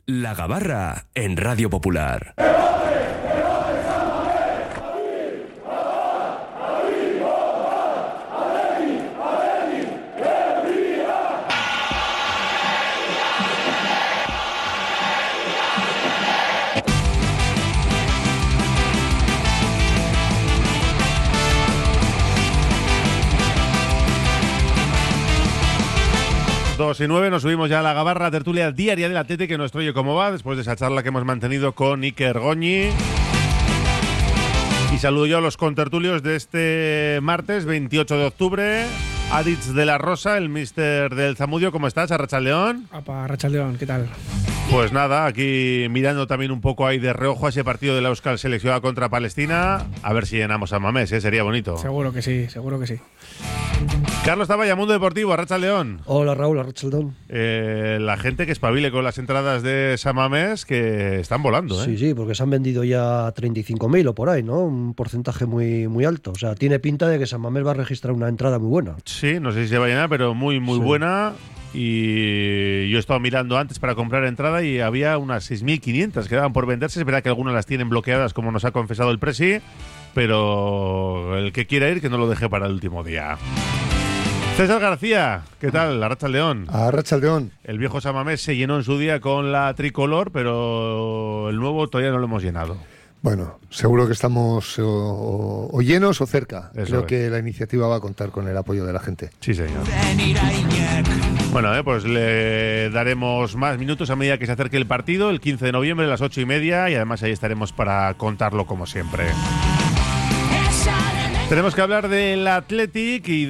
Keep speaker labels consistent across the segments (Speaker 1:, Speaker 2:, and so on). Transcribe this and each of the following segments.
Speaker 1: La Gabarra en Radio Popular.
Speaker 2: 2:09, nos subimos ya a la Gabarra, tertulia diaria del Atleti, que nos trae cómo va, después de esa charla que hemos mantenido con Iker Goñi. Y saludo yo a los contertulios de este martes 28 de octubre. Aritz de la Rosa, el míster del Zamudio. ¿Cómo estás, Arratsaldeón?
Speaker 3: Apa, Arratsaldeón, ¿qué tal?
Speaker 2: Pues nada, aquí mirando también un poco ahí de reojo a ese partido de la Euskal seleccionada contra Palestina. A ver si llenamos a Mamés, sería bonito.
Speaker 3: Seguro que sí, seguro que sí.
Speaker 2: Carlos Taballa, Mundo Deportivo, Arratsaldeón.
Speaker 4: Hola Raúl, Arratsaldeón.
Speaker 2: La gente que espabile con las entradas de San Mamés, que están volando, ¿eh?
Speaker 4: Sí, porque se han vendido ya 35.000 o por ahí, ¿no? Un porcentaje muy, muy alto. O sea, tiene pinta de que San Mamés va a registrar una entrada muy buena.
Speaker 2: Sí, no sé si se va a llenar, pero muy sí. Buena. Y yo he estado mirando antes para comprar entrada y había unas 6.500 que quedaban por venderse. Es verdad que algunas las tienen bloqueadas, como nos ha confesado el Presi, pero el que quiera ir, que no lo deje para el último día. César García, ¿qué tal? Arratsaldeón.
Speaker 5: Arratsaldeón.
Speaker 2: El viejo San Mamés se llenó en su día con la tricolor, pero el nuevo todavía no lo hemos llenado.
Speaker 5: Bueno, seguro que estamos o llenos o cerca.
Speaker 2: Eso
Speaker 5: Creo
Speaker 2: es.
Speaker 5: que la iniciativa va a contar con el apoyo de la gente.
Speaker 2: Sí, señor. Bueno, pues le daremos más minutos a medida que se acerque el partido, el 15 de noviembre a las 8:30, y además ahí estaremos para contarlo como siempre. Tenemos que hablar del Athletic y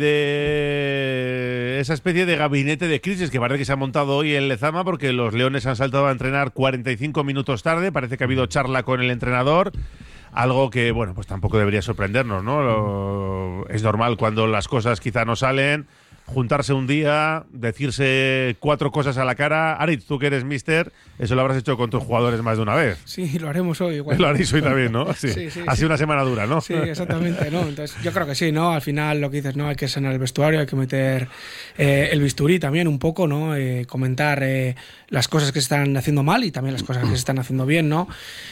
Speaker 2: de esa especie de gabinete de crisis que parece que se ha montado hoy en Lezama, porque los Leones han saltado a entrenar 45 minutos tarde. Parece que ha habido charla con el entrenador, algo que, bueno, pues tampoco debería sorprendernos, ¿no? Es normal cuando las cosas quizá no salen, juntarse un día, decirse 4 cosas a la cara. Aritz, tú que eres míster, eso lo habrás hecho con tus jugadores más de una vez.
Speaker 3: Sí, lo haremos hoy igual.
Speaker 2: Lo haréis hoy también, ¿no? Sí. Ha sido una semana dura, ¿no?
Speaker 3: Sí, exactamente, ¿no? Entonces, yo creo que sí, ¿no? Al final, lo que dices, ¿no? Hay que sanar el vestuario, hay que meter el bisturí también un poco, ¿no? Comentar las cosas que se están haciendo mal y también las cosas que se están haciendo bien, ¿no?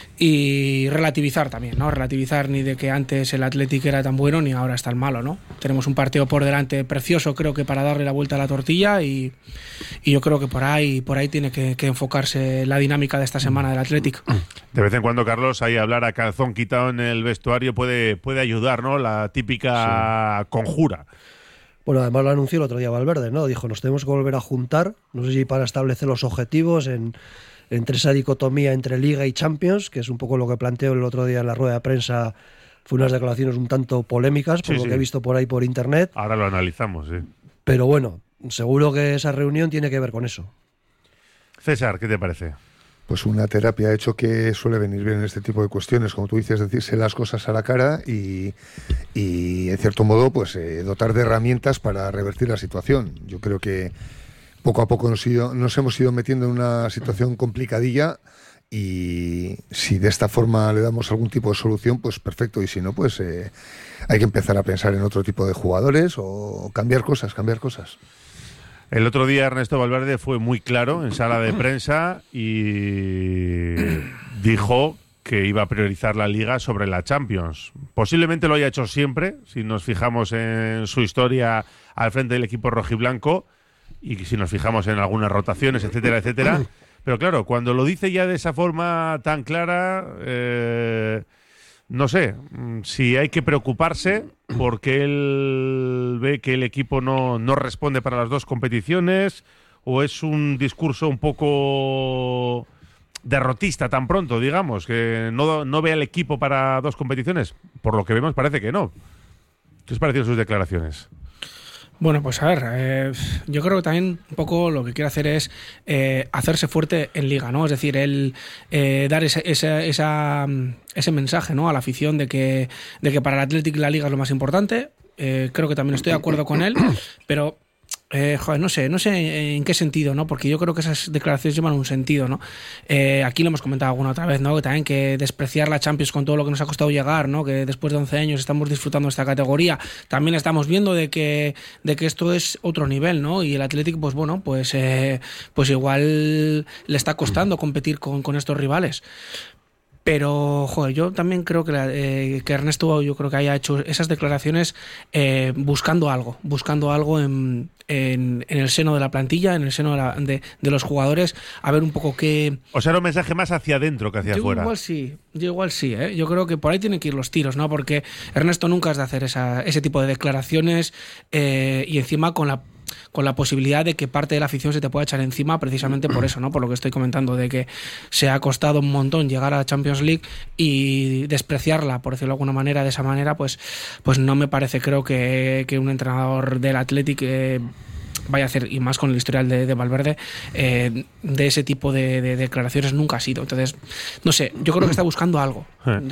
Speaker 3: Y relativizar también, ¿no? Relativizar ni de que antes el Athletic era tan bueno ni ahora es tan malo, ¿no? Tenemos un partido por delante precioso, creo que para darle la vuelta a la tortilla, y yo creo que por ahí tiene que enfocarse la dinámica de esta semana del Athletic.
Speaker 2: De vez en cuando, Carlos, ahí hablar a calzón quitado en el vestuario puede ayudar, ¿no? La típica conjura.
Speaker 4: Bueno, además lo anunció el otro día Valverde, ¿no? Dijo, nos tenemos que volver a juntar, no sé si para establecer los objetivos entre esa dicotomía entre Liga y Champions, que es un poco lo que planteó el otro día en la rueda de prensa. Fue unas declaraciones un tanto polémicas, por lo que he visto por ahí por internet.
Speaker 2: Ahora lo analizamos, sí.
Speaker 4: Pero bueno, seguro que esa reunión tiene que ver con eso.
Speaker 2: César, ¿qué te parece?
Speaker 5: Pues una terapia, hecho que suele venir bien en este tipo de cuestiones, como tú dices, decirse las cosas a la cara y en cierto modo, pues dotar de herramientas para revertir la situación. Yo creo que poco a poco nos hemos ido metiendo en una situación complicadilla, y si de esta forma le damos algún tipo de solución, pues perfecto, y si no, pues hay que empezar a pensar en otro tipo de jugadores o cambiar cosas.
Speaker 2: El otro día Ernesto Valverde fue muy claro en sala de prensa y dijo que iba a priorizar la Liga sobre la Champions. Posiblemente lo haya hecho siempre, si nos fijamos en su historia al frente del equipo rojiblanco y si nos fijamos en algunas rotaciones, etcétera, etcétera. Pero claro, cuando lo dice ya de esa forma tan clara, no sé si hay que preocuparse porque él ve que el equipo no responde para las dos competiciones, o es un discurso un poco derrotista tan pronto, digamos, que no ve al equipo para dos competiciones. Por lo que vemos parece que no. ¿Qué os parecieron sus declaraciones?
Speaker 3: Bueno, pues a ver, yo creo que también un poco lo que quiere hacer es hacerse fuerte en Liga, ¿no? Es decir, él dar ese mensaje, ¿no?, a la afición de que para el Athletic la Liga es lo más importante. Creo que también estoy de acuerdo con él, pero no sé en qué sentido, ¿no? Porque yo creo que esas declaraciones llevan un sentido, ¿no? Aquí lo hemos comentado alguna otra vez, ¿no? Que también que despreciar la Champions con todo lo que nos ha costado llegar, ¿no? Que después de 11 años estamos disfrutando de esta categoría. También estamos viendo de que esto es otro nivel, ¿no? Y el Athletic, pues bueno, pues igual le está costando competir con estos rivales. Pero, joder, yo también creo que Ernesto, yo creo que haya hecho esas declaraciones buscando algo en el seno de la plantilla, en el seno de los jugadores, a ver un poco qué...
Speaker 2: O sea, era un mensaje más hacia adentro que hacia afuera.
Speaker 3: Yo igual sí, ¿eh? Yo creo que por ahí tienen que ir los tiros, ¿no? Porque Ernesto nunca es de hacer ese tipo de declaraciones y encima con la posibilidad de que parte de la afición se te pueda echar encima precisamente por eso, ¿no? Por lo que estoy comentando, de que se ha costado un montón llegar a la Champions League y despreciarla, por decirlo de alguna manera, de esa manera, pues no me parece, creo que un entrenador del Athletic vaya a hacer, y más con el historial de Valverde, de ese tipo de declaraciones nunca ha sido. Entonces, no sé, yo creo que está buscando algo.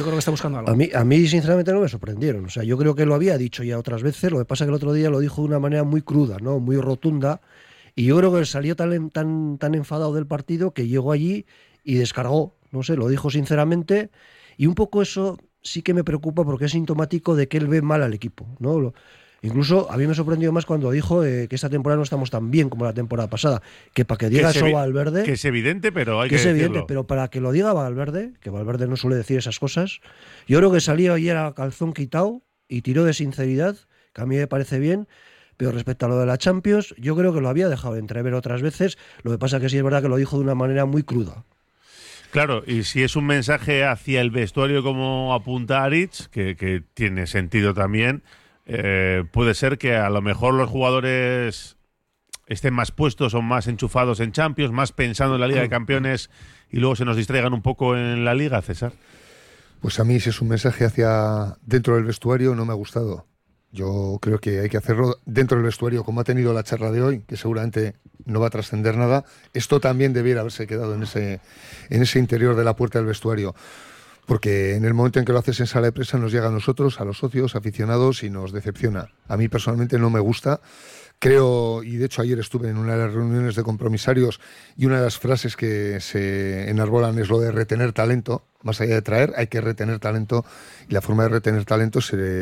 Speaker 3: A
Speaker 4: mí, sinceramente, no me sorprendieron. O sea, yo creo que lo había dicho ya otras veces, lo que pasa es que el otro día lo dijo de una manera muy cruda, ¿no? Muy rotunda, y yo creo que salió tan enfadado del partido que llegó allí y descargó, no sé, lo dijo sinceramente, y un poco eso sí que me preocupa porque es sintomático de que él ve mal al equipo, ¿no? Incluso a mí me sorprendió más cuando dijo que esta temporada no estamos tan bien como la temporada pasada, que para que diga eso Valverde...
Speaker 2: Que es evidente, pero hay que decirlo.
Speaker 4: Es evidente, pero para que lo diga Valverde, que Valverde no suele decir esas cosas, yo creo que salió ayer a calzón quitado y tiró de sinceridad, que a mí me parece bien, pero respecto a lo de la Champions, yo creo que lo había dejado entrever otras veces, lo que pasa que sí es verdad que lo dijo de una manera muy cruda.
Speaker 2: Claro, y si es un mensaje hacia el vestuario como apunta Aritz, que tiene sentido también... puede ser que a lo mejor los jugadores estén más puestos o más enchufados en Champions, más pensando en la Liga de Campeones y luego se nos distraigan un poco en la Liga, César.
Speaker 5: Pues a mí, si es un mensaje hacia dentro del vestuario, no me ha gustado. Yo creo que hay que hacerlo dentro del vestuario, como ha tenido la charla de hoy, que seguramente no va a trascender nada. Esto también debiera haberse quedado en ese interior de la puerta del vestuario. Porque en el momento en que lo haces en sala de prensa nos llega a nosotros, a los socios, aficionados, y nos decepciona. A mí personalmente no me gusta. Creo, y de hecho ayer estuve en una de las reuniones de compromisarios y una de las frases que se enarbolan es lo de retener talento. Más allá de traer, hay que retener talento. Y la forma de retener talento,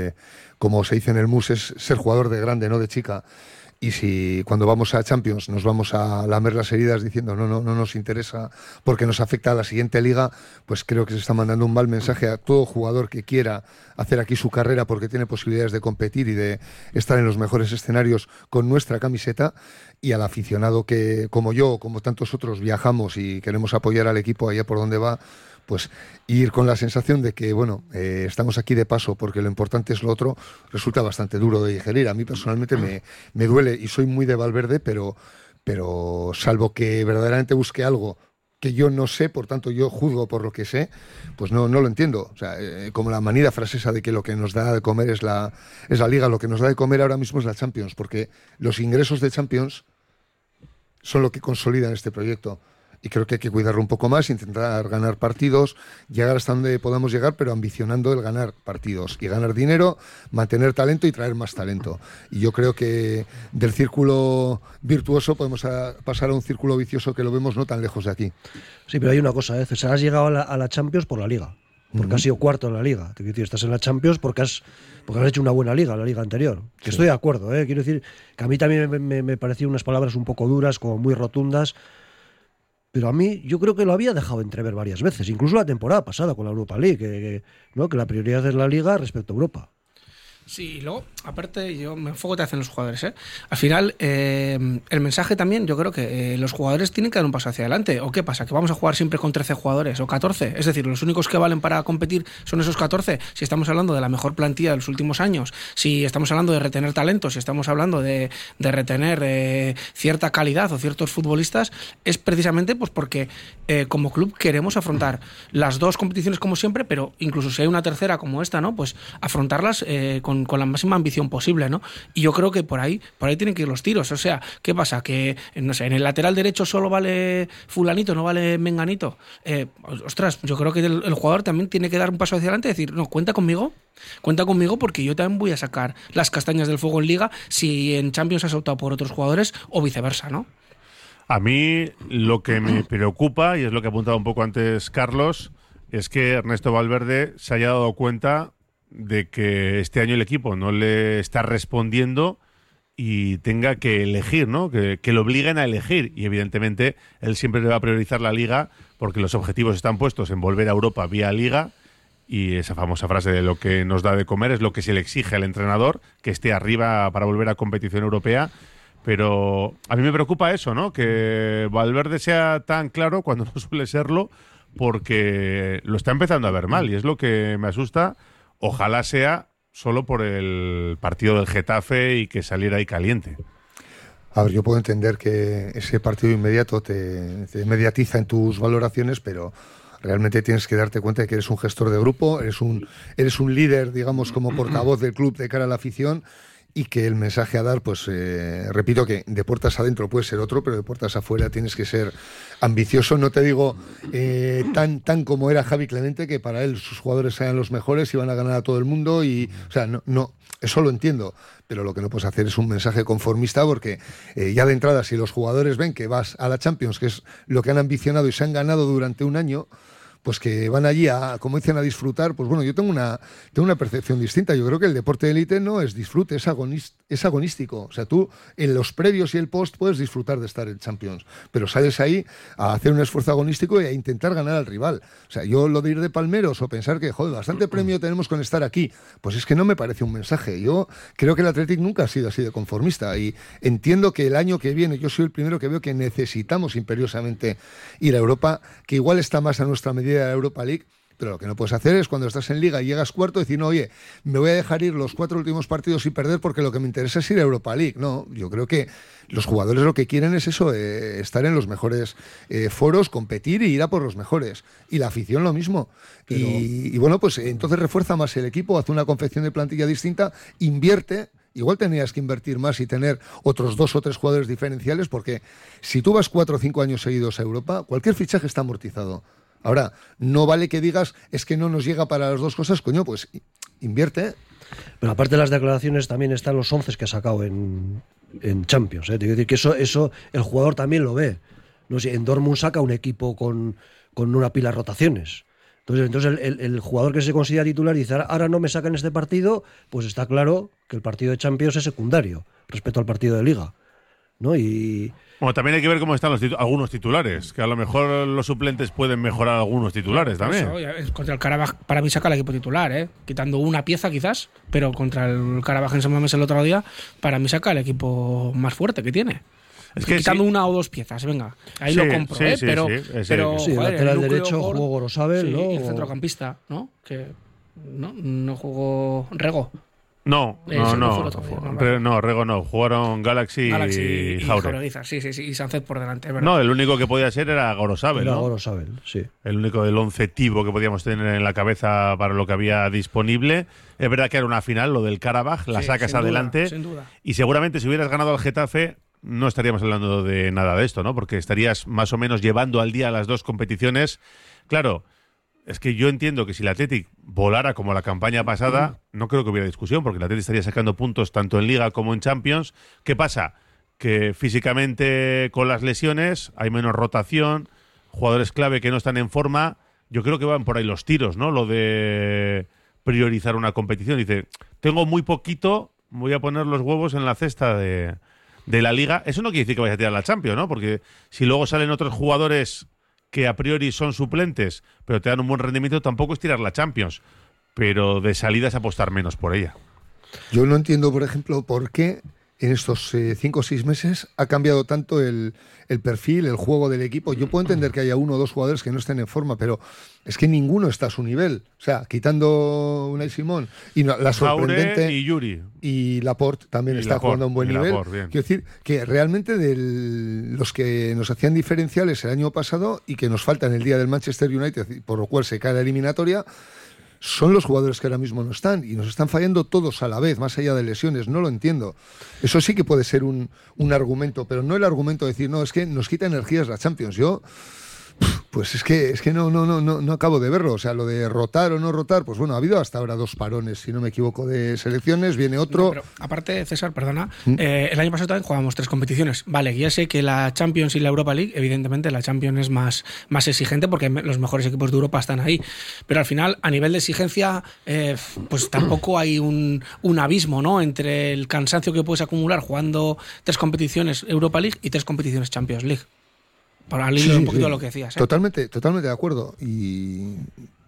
Speaker 5: como se dice en el MUS, es ser jugador de grande, no de chica. Y si cuando vamos a Champions nos vamos a lamer las heridas diciendo no nos interesa porque nos afecta a la siguiente liga, pues creo que se está mandando un mal mensaje a todo jugador que quiera hacer aquí su carrera porque tiene posibilidades de competir y de estar en los mejores escenarios con nuestra camiseta, y al aficionado que, como yo, como tantos otros, viajamos y queremos apoyar al equipo allá por donde va, pues ir con la sensación de que, bueno, estamos aquí de paso porque lo importante es lo otro, resulta bastante duro de digerir. A mí personalmente me duele y soy muy de Valverde, pero salvo que verdaderamente busque algo que yo no sé, por tanto yo juzgo por lo que sé, pues no lo entiendo. O sea, como la manida frase esa de que lo que nos da de comer es la Liga, lo que nos da de comer ahora mismo es la Champions, porque los ingresos de Champions son lo que consolidan este proyecto. Y creo que hay que cuidarlo un poco más, intentar ganar partidos, llegar hasta donde podamos llegar, pero ambicionando el ganar partidos y ganar dinero, mantener talento y traer más talento. Y yo creo que del círculo virtuoso podemos pasar a un círculo vicioso que lo vemos no tan lejos de aquí.
Speaker 4: Sí, pero hay una cosa, César, has llegado a la Champions por la Liga, porque has sido cuarto en la Liga. Estás en la Champions porque has hecho una buena Liga, la Liga anterior. Que sí. Estoy de acuerdo, quiero decir que a mí también me parecían unas palabras un poco duras, como muy rotundas. Pero a mí, yo creo que lo había dejado entrever varias veces, incluso la temporada pasada con la Europa League, que la prioridad es la Liga respecto a Europa.
Speaker 3: Sí, y luego, aparte, yo me enfoco que te hacen los jugadores, ¿eh? Al final, el mensaje también, yo creo que los jugadores tienen que dar un paso hacia adelante. ¿O qué pasa? ¿Que vamos a jugar siempre con 13 jugadores o 14? Es decir, los únicos que valen para competir son esos 14. Si estamos hablando de la mejor plantilla de los últimos años, si estamos hablando de retener talentos, si estamos hablando de retener cierta calidad o ciertos futbolistas, es precisamente pues porque como club queremos afrontar las dos competiciones como siempre, pero incluso si hay una tercera como esta, ¿no? Pues afrontarlas con con la máxima ambición posible, ¿no? Y yo creo que por ahí tienen que ir los tiros. O sea, ¿qué pasa? Que, no sé, en el lateral derecho solo vale fulanito, no vale menganito. Ostras, yo creo que el jugador también tiene que dar un paso hacia adelante y decir, no, cuenta conmigo porque yo también voy a sacar las castañas del fuego en Liga si en Champions has optado por otros jugadores o viceversa, ¿no?
Speaker 2: A mí lo que me preocupa, y es lo que apuntaba un poco antes Carlos, es que Ernesto Valverde se haya dado cuenta de que este año el equipo no le está respondiendo y tenga que elegir, ¿no? Que lo obliguen a elegir. Y evidentemente él siempre le va a priorizar la Liga porque los objetivos están puestos en volver a Europa vía Liga. Y esa famosa frase de lo que nos da de comer es lo que se le exige al entrenador, que esté arriba para volver a competición europea. Pero a mí me preocupa eso, ¿no? Que Valverde sea tan claro cuando no suele serlo, porque lo está empezando a ver mal y es lo que me asusta. Ojalá sea solo por el partido del Getafe y que saliera ahí caliente.
Speaker 5: A ver, yo puedo entender que ese partido inmediato te mediatiza en tus valoraciones, pero realmente tienes que darte cuenta de que eres un gestor de grupo, eres un líder, digamos, como portavoz del club de cara a la afición, y que el mensaje a dar, pues repito que de puertas adentro puede ser otro, pero de puertas afuera tienes que ser ambicioso. No te digo tan como era Javi Clemente, que para él sus jugadores sean los mejores y van a ganar a todo el mundo, y o sea, no, eso lo entiendo, pero lo que no puedes hacer es un mensaje conformista, porque ya de entrada, si los jugadores ven que vas a la Champions, que es lo que han ambicionado y se han ganado durante un año, pues que van allí a, como dicen, a disfrutar. Pues bueno, yo tengo una percepción distinta. Yo creo que el deporte de élite no es disfrute, es agonístico. O sea, tú en los previos y el post puedes disfrutar de estar en Champions, pero sales ahí a hacer un esfuerzo agonístico y a intentar ganar al rival. O sea, yo lo de ir de palmeros o pensar que, joder, bastante premio tenemos con estar aquí, pues es que no me parece un mensaje. Yo creo que el Athletic nunca ha sido así de conformista, y entiendo que el año que viene, yo soy el primero que veo que necesitamos imperiosamente ir a Europa, que igual está más a nuestra medida de la Europa League, pero lo que no puedes hacer es, cuando estás en Liga y llegas cuarto, decir, no, oye, me voy a dejar ir los 4 últimos partidos y perder porque lo que me interesa es ir a Europa League. No, yo creo que los jugadores lo que quieren es eso, estar en los mejores foros, competir y ir a por los mejores. Y la afición lo mismo. Pero... Y bueno, pues entonces refuerza más el equipo, hace una confección de plantilla distinta, invierte. Igual tenías que invertir más y tener otros 2 o 3 jugadores diferenciales, porque si tú vas 4 o 5 años seguidos a Europa, cualquier fichaje está amortizado. Ahora, no vale que digas, es que no nos llega para las dos cosas, coño, pues invierte.
Speaker 4: Pero aparte de las declaraciones también están los 11 que ha sacado en Champions. Te quiero decir que eso el jugador también lo ve. No sé, en Dortmund saca un equipo con una pila de rotaciones. Entonces el jugador que se considera titular y dice, ahora no me sacan este partido, pues está claro que el partido de Champions es secundario respecto al partido de Liga, ¿no? Y...
Speaker 2: Bueno, también hay que ver cómo están algunos titulares, que a lo mejor los suplentes pueden mejorar algunos titulares también.
Speaker 3: Eso, contra el Karabaj para mí saca el equipo titular, quitando una pieza quizás, pero contra el Karabaj en San Mamés el otro día, para mí saca el equipo más fuerte que tiene. Es que quitando una o 2 piezas, venga, ahí lo compro, pero
Speaker 4: el lateral derecho jugó Gorosabel, ¿no?
Speaker 3: Y el centrocampista, ¿no? Que no jugó Rego.
Speaker 2: No, Rego no. Jugaron Galaxy y Jauregui.
Speaker 3: Sí, y Sánchez por delante. ¿Verdad?
Speaker 2: No, el único que podía ser era Gorosabel, ¿no?
Speaker 4: Gorosabel, sí.
Speaker 2: El único del 11 tipo que podíamos tener en la cabeza para lo que había disponible. Es verdad que era una final, lo del Karabaj, la sacas adelante.
Speaker 3: Sin duda.
Speaker 2: Y seguramente si hubieras ganado al Getafe, no estaríamos hablando de nada de esto, ¿no? Porque estarías más o menos llevando al día las dos competiciones. Claro, es que yo entiendo que si el Athletic volara como la campaña pasada, no creo que hubiera discusión, porque el Athletic estaría sacando puntos tanto en Liga como en Champions. ¿Qué pasa? Que físicamente con las lesiones hay menos rotación, jugadores clave que no están en forma. Yo creo que van por ahí los tiros, ¿no? Lo de priorizar una competición. Dice, tengo muy poquito, voy a poner los huevos en la cesta de la Liga. Eso no quiere decir que vayas a tirar la Champions, ¿no? Porque si luego salen otros jugadores que a priori son suplentes, pero te dan un buen rendimiento, tampoco es tirar la Champions, pero de salida es apostar menos por ella.
Speaker 5: Yo no entiendo, por ejemplo, por qué en estos 5 o 6 meses ha cambiado tanto el perfil, el juego del equipo. Yo puedo entender que haya 1 o 2 jugadores que no estén en forma, pero es que ninguno está a su nivel. O sea, quitando Unai Simón y la sorprendente...
Speaker 2: Jaure y Yuri.
Speaker 5: Y Laporte también está jugando a un buen nivel. Quiero decir que realmente de los que nos hacían diferenciales el año pasado y que nos faltan el día del Manchester United, por lo cual se cae la eliminatoria, son los jugadores que ahora mismo no están y nos están fallando todos a la vez, más allá de lesiones. No lo entiendo. Eso sí que puede ser un argumento, pero no el argumento de decir, no, es que nos quita energías la Champions. Yo... Pues es que no acabo de verlo. O sea, lo de rotar o no rotar, pues bueno, ha habido hasta ahora 2 parones, si no me equivoco, de selecciones, viene otro.
Speaker 3: No, pero aparte, César, perdona, el año pasado también jugábamos 3 competiciones. Vale, ya sé que la Champions y la Europa League, evidentemente la Champions es más exigente porque los mejores equipos de Europa están ahí. Pero al final, a nivel de exigencia, pues tampoco hay un abismo, ¿no?, entre el cansancio que puedes acumular jugando 3 competiciones Europa League y 3 competiciones Champions League. Para al hilo un poquito de lo que decías.
Speaker 5: Totalmente de acuerdo. Y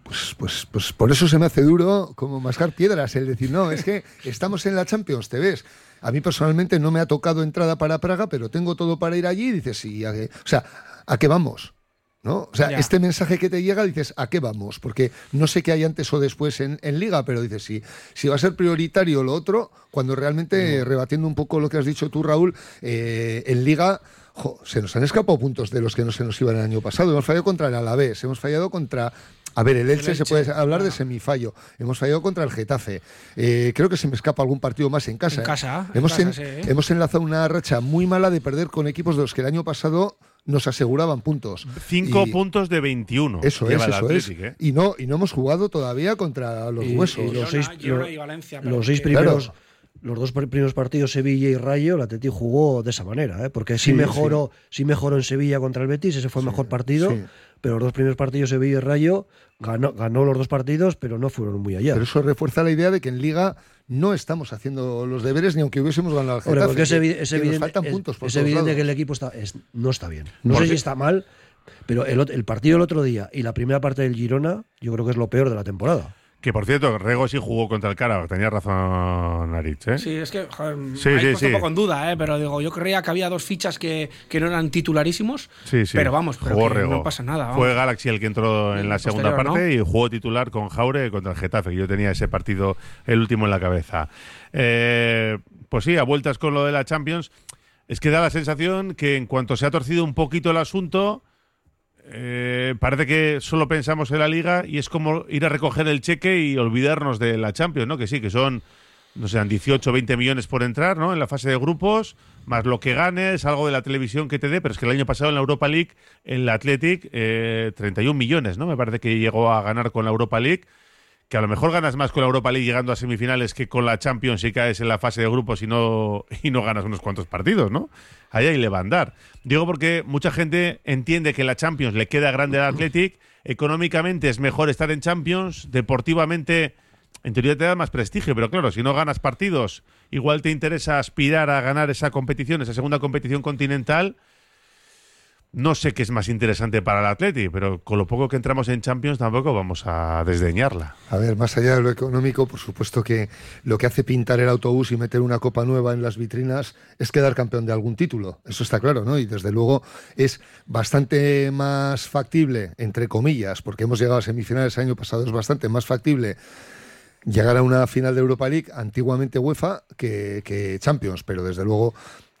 Speaker 5: pues por eso se me hace duro como mascar piedras el decir, no, es que estamos en la Champions, te ves. A mí personalmente no me ha tocado entrada para Praga, pero tengo todo para ir allí y dices, sí, o sea, ¿a qué vamos? ¿No? O sea,
Speaker 3: Ya.
Speaker 5: Este mensaje que te llega, dices, ¿a qué vamos? Porque no sé qué hay antes o después en Liga, pero dices, sí, si va a ser prioritario lo otro, cuando realmente, rebatiendo un poco lo que has dicho tú, Raúl, en Liga... se nos han escapado puntos de los que no se nos iban el año pasado. Hemos fallado contra el Alavés, hemos fallado contra... A ver, el Elche se puede hablar de semifallo. Hemos fallado contra el Getafe. Creo que se me escapa algún partido más en casa. Hemos enlazado una racha muy mala de perder con equipos de los que el año pasado nos aseguraban puntos.
Speaker 2: 5 puntos de 21.
Speaker 5: Eso
Speaker 2: lleva
Speaker 5: es,
Speaker 2: el
Speaker 5: eso
Speaker 2: Athletic,
Speaker 5: es. Y no hemos jugado todavía contra los huesos.
Speaker 4: Y los
Speaker 3: Los
Speaker 4: 6 primeros... Los 2 primeros partidos, Sevilla y Rayo, el Atleti jugó de esa manera, porque sí mejoró en Sevilla contra el Betis, ese fue el mejor partido, pero los 2 primeros partidos, Sevilla y Rayo, ganó los 2 partidos, pero no fueron muy allá.
Speaker 5: Pero eso refuerza la idea de que en Liga no estamos haciendo los deberes ni aunque hubiésemos ganado al Getafe.
Speaker 4: Porque es evidente,
Speaker 5: nos faltan puntos por
Speaker 4: es
Speaker 5: todos
Speaker 4: evidente
Speaker 5: lados.
Speaker 4: que el equipo no está bien. No sé si está mal, pero el partido del otro día y la primera parte del Girona, yo creo que es lo peor de la temporada.
Speaker 2: Que por cierto, Rego sí jugó contra el Karabakh, tenía razón Aritz, ¿eh?
Speaker 3: Sí, es que joder,
Speaker 2: Sí,
Speaker 3: ahí
Speaker 2: sí,
Speaker 3: puesto
Speaker 2: sí.
Speaker 3: un poco en duda, pero digo, yo creía que había 2 fichas que no eran titularísimos,
Speaker 2: Sí.
Speaker 3: pero vamos,
Speaker 2: jugó
Speaker 3: que
Speaker 2: Rego.
Speaker 3: no pasa nada. Vamos.
Speaker 2: Fue Galaxy el que entró en la segunda
Speaker 3: posterior,
Speaker 2: parte,
Speaker 3: ¿no?
Speaker 2: y jugó titular con Jaure contra el Getafe. Yo tenía ese partido, el último, en la cabeza. Pues sí, a vueltas con lo de la Champions, es que da la sensación que en cuanto se ha torcido un poquito el asunto, parece que solo pensamos en la Liga y es como ir a recoger el cheque y olvidarnos de la Champions, ¿no? Que sí, que son, no sé, 18 o 20 millones por entrar, ¿no?, en la fase de grupos, más lo que ganes, algo de la televisión que te dé, pero es que el año pasado en la Europa League, en la Athletic, 31 millones, ¿no? Me parece que llegó a ganar con la Europa League, que a lo mejor ganas más con la Europa League llegando a semifinales que con la Champions si caes en la fase de grupos y no ganas unos cuantos partidos, ¿no? Ahí le va a andar. Digo porque mucha gente entiende que la Champions le queda grande al Athletic, económicamente es mejor estar en Champions, deportivamente en teoría te da más prestigio, pero claro, si no ganas partidos, igual te interesa aspirar a ganar esa competición, esa segunda competición continental. No sé qué es más interesante para el Atleti, pero con lo poco que entramos en Champions tampoco vamos a desdeñarla.
Speaker 5: A ver, más allá de lo económico, por supuesto que lo que hace pintar el autobús y meter una copa nueva en las vitrinas es quedar campeón de algún título. Eso está claro, ¿no? Y desde luego es bastante más factible, entre comillas, porque hemos llegado a semifinales el año pasado, es bastante más factible llegar a una final de Europa League, antiguamente UEFA, que Champions, pero desde luego...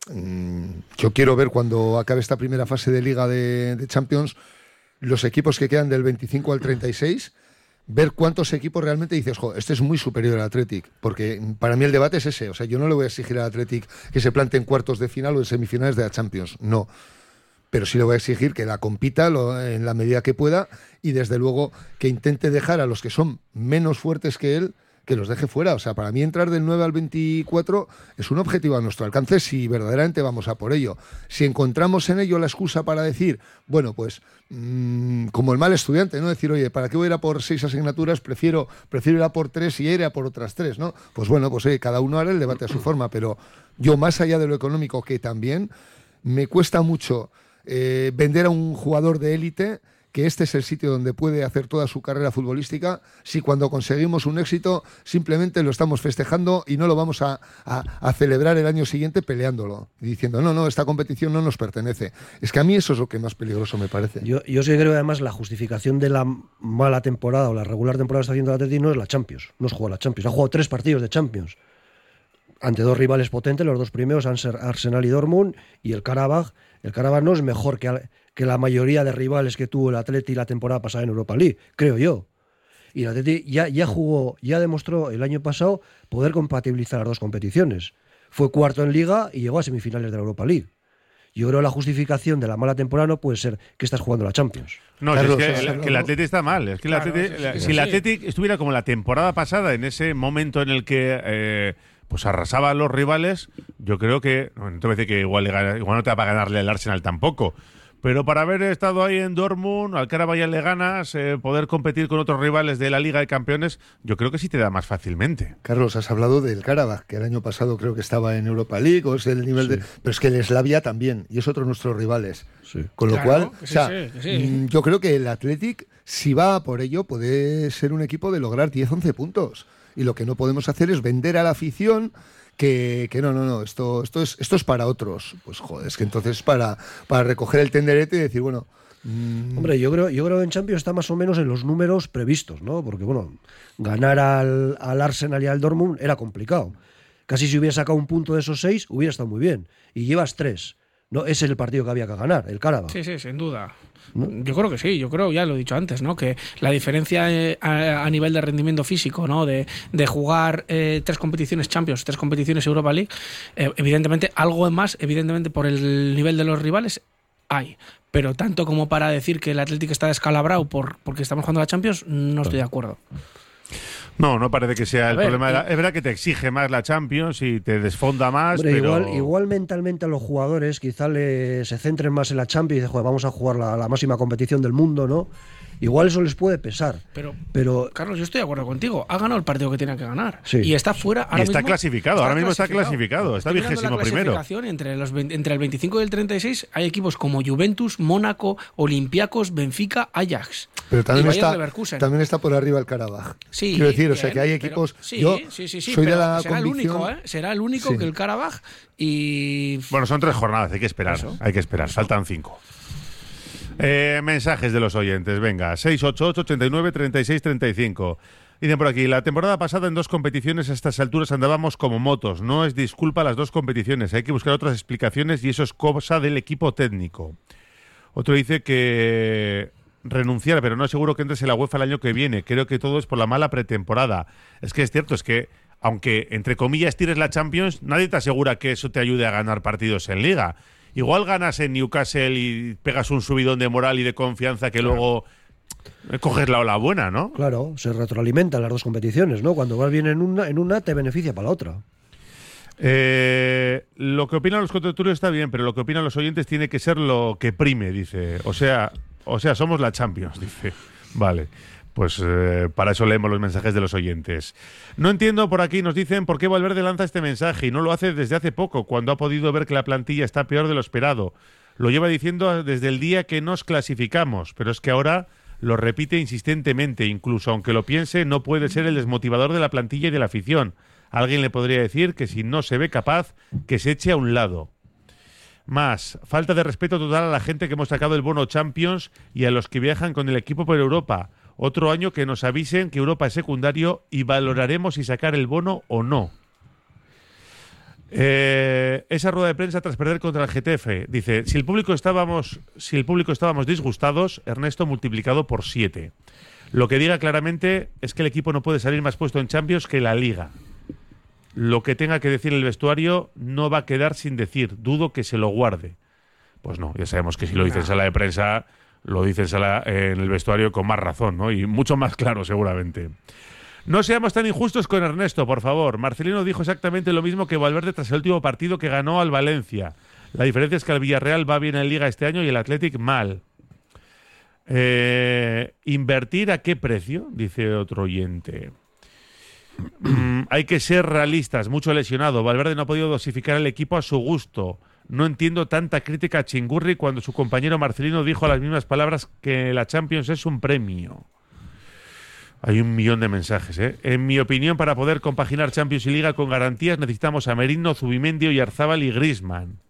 Speaker 5: yo quiero ver cuando acabe esta primera fase de Liga de Champions los equipos que quedan del 25 al 36, ver cuántos equipos realmente dices, este es muy superior al Athletic, porque para mí el debate es ese. O sea, yo no le voy a exigir al Athletic que se plante en cuartos de final o en semifinales de la Champions, no, pero sí le voy a exigir que la compita en la medida que pueda y desde luego que intente dejar a los que son menos fuertes que él, que los deje fuera. O sea, para mí entrar del 9 al 24 es un objetivo a nuestro alcance si verdaderamente vamos a por ello. Si encontramos en ello la excusa para decir, bueno, pues como el mal estudiante, ¿no? Decir, oye, ¿para qué voy a ir a por 6 asignaturas? Prefiero ir a por 3 y ir a por otras 3, ¿no? Pues bueno, pues cada uno hará el debate a su forma, pero yo, más allá de lo económico, que también me cuesta mucho vender a un jugador de élite que este es el sitio donde puede hacer toda su carrera futbolística, si cuando conseguimos un éxito simplemente lo estamos festejando y no lo vamos a celebrar el año siguiente peleándolo, diciendo, no, esta competición no nos pertenece. Es que a mí eso es lo que más peligroso me parece.
Speaker 4: Yo sí creo que además la justificación de la mala temporada o la regular temporada que está haciendo el Atleti no es la Champions, no es jugar la Champions, ha jugado 3 partidos de Champions ante 2 rivales potentes, los 2 primeros, Arsenal y Dortmund, y el Karabakh. El Karabakh no es mejor que la mayoría de rivales que tuvo el Atleti la temporada pasada en Europa League, creo yo. Y el Atleti ya demostró el año pasado poder compatibilizar las dos competiciones. Fue cuarto en Liga y llegó a semifinales de la Europa League. Yo creo que la justificación de la mala temporada no puede ser que estás jugando la Champions.
Speaker 2: No,
Speaker 5: Carlos,
Speaker 2: es que el Atleti está mal. Es que
Speaker 3: Claro,
Speaker 2: si el Atleti estuviera como la temporada pasada, en ese momento en el que pues arrasaba a los rivales, yo creo que, no te voy a decir que igual no te va a ganarle al Arsenal tampoco, pero para haber estado ahí en Dortmund, al Karabakh ya le ganas, poder competir con otros rivales de la Liga de Campeones, yo creo que sí te da más fácilmente.
Speaker 5: Carlos, has hablado del Karabakh, que el año pasado creo que estaba en Europa League, o es el nivel de... Pero es que el Slavia también, y es otro de nuestros rivales.
Speaker 4: Sí.
Speaker 5: Con lo
Speaker 3: Claro,
Speaker 5: cual,
Speaker 3: que sí.
Speaker 5: yo creo que el Athletic, si va por ello, puede ser un equipo de lograr 10-11 puntos. Y lo que no podemos hacer es vender a la afición que no, esto es para otros. Pues joder, es que entonces para recoger el tenderete y decir, bueno...
Speaker 4: Hombre, yo creo que en Champions está más o menos en los números previstos, ¿no? Porque, bueno, ganar al Arsenal y al Dortmund era complicado. Casi si hubiera sacado un punto de esos 6, hubiera estado muy bien. Y llevas 3. No, ese es el partido que había que ganar, el Karabakh.
Speaker 3: Sí, sin duda.
Speaker 4: ¿No?
Speaker 3: Yo creo que sí, ya lo he dicho antes, ¿no? Que la diferencia a nivel de rendimiento físico, ¿no? De jugar 3 competiciones Champions, 3 competiciones Europa League, evidentemente algo más, evidentemente por el nivel de los rivales hay. Pero tanto como para decir que el Athletic está descalabrado porque estamos jugando la Champions, no estoy de acuerdo.
Speaker 2: No parece que sea el problema.
Speaker 3: y-
Speaker 2: Es verdad que te exige más la Champions y te desfonda más,
Speaker 4: Hombre,
Speaker 2: pero...
Speaker 4: igual mentalmente a los jugadores quizá se centren más en la Champions y dicen, joder, vamos a jugar la máxima competición del mundo, ¿no? Igual eso les puede pesar. Pero
Speaker 3: Carlos, yo estoy de acuerdo contigo. Ha ganado el partido que tiene que ganar.
Speaker 4: Sí.
Speaker 3: Y está fuera. Ahora
Speaker 2: Y está
Speaker 3: mismo
Speaker 2: clasificado, ahora mismo está clasificado, está
Speaker 3: Estoy mirando la
Speaker 2: 21º.
Speaker 3: clasificación entre el 25 y el 36 hay equipos como Juventus, Mónaco, Olympiacos, Benfica, Ajax.
Speaker 5: Pero
Speaker 3: y
Speaker 5: también
Speaker 3: Bayer Leverkusen.
Speaker 5: está por arriba el Karabakh.
Speaker 3: Sí,
Speaker 5: Quiero decir, o
Speaker 3: bien,
Speaker 5: sea, que hay
Speaker 3: pero-
Speaker 5: equipos...
Speaker 3: Sí,
Speaker 5: yo
Speaker 3: sí,
Speaker 5: soy de
Speaker 3: pero
Speaker 5: la
Speaker 3: será
Speaker 5: convicción...
Speaker 3: el único, ¿eh? Será el único
Speaker 5: Sí.
Speaker 3: que el Karabakh y...
Speaker 2: Bueno, son 3 jornadas, hay que esperar.
Speaker 3: Eso.
Speaker 2: Hay que esperar, faltan 5. Mensajes de los oyentes, venga, 688-89-36-35. Dicen por aquí, la temporada pasada en 2 competiciones a estas alturas andábamos como motos. No es disculpa las 2 competiciones, hay que buscar otras explicaciones y eso es cosa del equipo técnico. Otro dice que renunciar, pero no aseguro que entres en la UEFA el año que viene. Creo que todo es por la mala pretemporada. Es que es cierto, es que aunque entre comillas tires la Champions, nadie te asegura que eso te ayude a ganar partidos en Liga. Igual ganas en Newcastle y pegas un subidón de moral y de confianza que luego coges la ola buena, ¿no?
Speaker 4: claro, se retroalimentan las dos competiciones, ¿no? Cuando vas bien en una te beneficia para la otra.
Speaker 2: Lo que opinan los contertulios está bien, pero lo que opinan los oyentes tiene que ser lo que prime, dice. O sea, somos la Champions, dice. Vale. Pues para eso leemos los mensajes de los oyentes. No entiendo, por aquí nos dicen por qué Valverde lanza este mensaje y no lo hace desde hace poco, cuando ha podido ver que la plantilla está peor de lo esperado. Lo lleva diciendo desde el día que nos clasificamos, pero es que ahora lo repite insistentemente, incluso aunque lo piense, no puede ser el desmotivador de la plantilla y de la afición. Alguien le podría decir que si no se ve capaz, que se eche a un lado. Más, falta de respeto total a la gente que hemos sacado el bono Champions y a los que viajan con el equipo por Europa. Otro año que nos avisen que Europa es secundario y valoraremos si sacar el bono o no. Esa rueda de prensa tras perder contra el Getafe. Dice, si el público estábamos disgustados, Ernesto multiplicado por 7. Lo que diga claramente es que el equipo no puede salir más puesto en Champions que la Liga. Lo que tenga que decir el vestuario no va a quedar sin decir. Dudo que se lo guarde. Pues no, ya sabemos que si lo dice en sala de prensa, lo dice en el vestuario con más razón, ¿no? Y mucho más claro, seguramente. No seamos tan injustos con Ernesto, por favor. Marcelino dijo exactamente lo mismo que Valverde tras el último partido que ganó al Valencia. La diferencia es que el Villarreal va bien en Liga este año y el Athletic mal. ¿Invertir a qué precio? Dice otro oyente. Hay que ser realistas, mucho lesionado. Valverde no ha podido dosificar el equipo a su gusto. No entiendo tanta crítica a Chingurri cuando su compañero Marcelino dijo las mismas palabras que la Champions es un premio. Hay 1.000.000 de mensajes, ¿eh? En mi opinión, para poder compaginar Champions y Liga con garantías necesitamos a Merino, Zubimendi, Oyarzábal y Griezmann.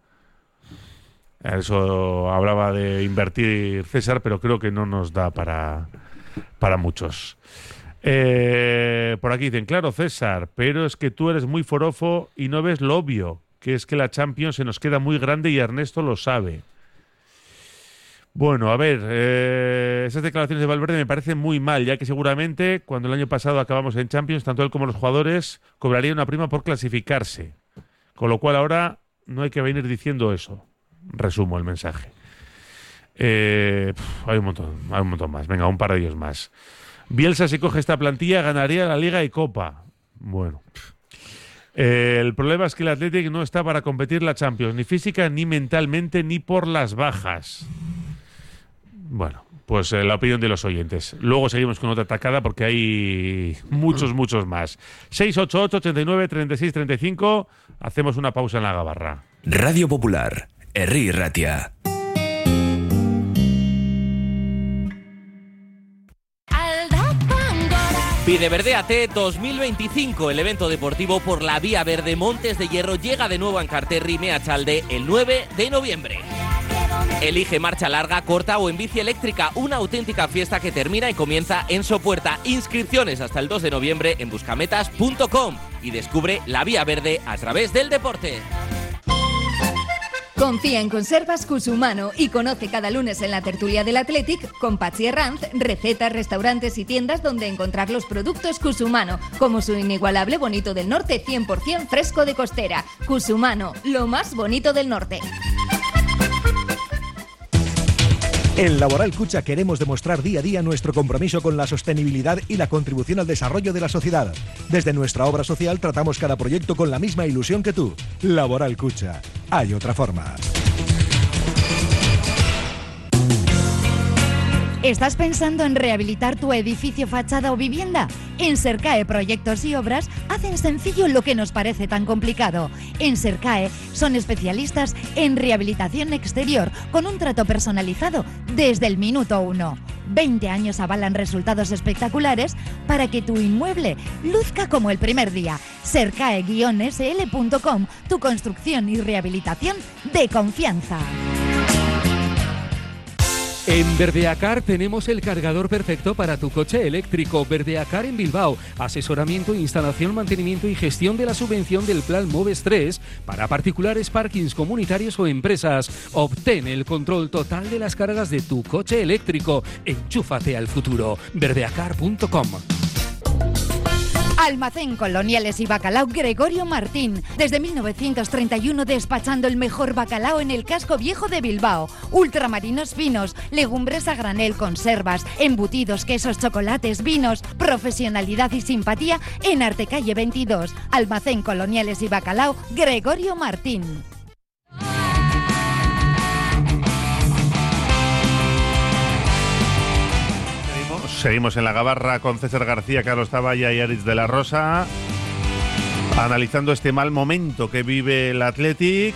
Speaker 2: Eso hablaba de invertir César, pero creo que no nos da para muchos. Por aquí dicen, claro, César, pero es que tú eres muy forofo y no ves lo obvio, que es que la Champions se nos queda muy grande y Ernesto lo sabe. Bueno, a ver, esas declaraciones de Valverde me parecen muy mal, ya que seguramente cuando el año pasado acabamos en Champions, tanto él como los jugadores cobrarían una prima por clasificarse. Con lo cual ahora no hay que venir diciendo eso. Resumo el mensaje. Hay un montón más. Venga, un par de ellos más. Bielsa, si coge esta plantilla, ganaría la Liga y Copa. Bueno. El problema es que el Athletic no está para competir la Champions, ni física, ni mentalmente, ni por las bajas. Bueno, pues la opinión de los oyentes. Luego seguimos con otra atacada porque hay muchos más. 688-89-36-35. Hacemos una pausa en la gabarra.
Speaker 1: Radio Popular, Herri Ratia.
Speaker 6: Pide Verde AT 2025, el evento deportivo por la Vía Verde Montes de Hierro, llega de nuevo a Encarterri Meachalde el 9 de noviembre. Elige marcha larga, corta o en bici eléctrica, una auténtica fiesta que termina y comienza en Sopuerta. Inscripciones hasta el 2 de noviembre en buscametas.com y descubre la Vía Verde a través del deporte.
Speaker 7: Confía en Conservas Cusumano y conoce cada lunes en la tertulia del Athletic con Patxi Herranz recetas, restaurantes y tiendas donde encontrar los productos Cusumano, como su inigualable bonito del norte 100% fresco de costera. Cusumano, lo más bonito del norte.
Speaker 8: En Laboral Cucha queremos demostrar día a día nuestro compromiso con la sostenibilidad y la contribución al desarrollo de la sociedad. Desde nuestra obra social tratamos cada proyecto con la misma ilusión que tú. Laboral Cucha. Hay otra forma.
Speaker 7: ¿Estás pensando en rehabilitar tu edificio, fachada o vivienda? En Sercae Proyectos y Obras hacen sencillo lo que nos parece tan complicado. En Sercae son especialistas en rehabilitación exterior con un trato personalizado desde el minuto 1. 20 años avalan resultados espectaculares para que tu inmueble luzca como el primer día. Sercae-sl.com, tu construcción y rehabilitación de confianza.
Speaker 9: En Verdeacar tenemos el cargador perfecto para tu coche eléctrico. Verdeacar en Bilbao. Asesoramiento, instalación, mantenimiento y gestión de la subvención del Plan Moves 3 para particulares, parkings comunitarios o empresas. Obtén el control total de las cargas de tu coche eléctrico. Enchúfate al futuro. Verdeacar.com.
Speaker 7: Almacén Coloniales y Bacalao Gregorio Martín. Desde 1931 despachando el mejor bacalao en el casco viejo de Bilbao. Ultramarinos finos, legumbres a granel, conservas, embutidos, quesos, chocolates, vinos. Profesionalidad y simpatía en Artecalle 22. Almacén Coloniales y Bacalao Gregorio Martín.
Speaker 2: Seguimos en la gabarra con César García, Carlos Taballa y Aritz de la Rosa, analizando este mal momento que vive el Athletic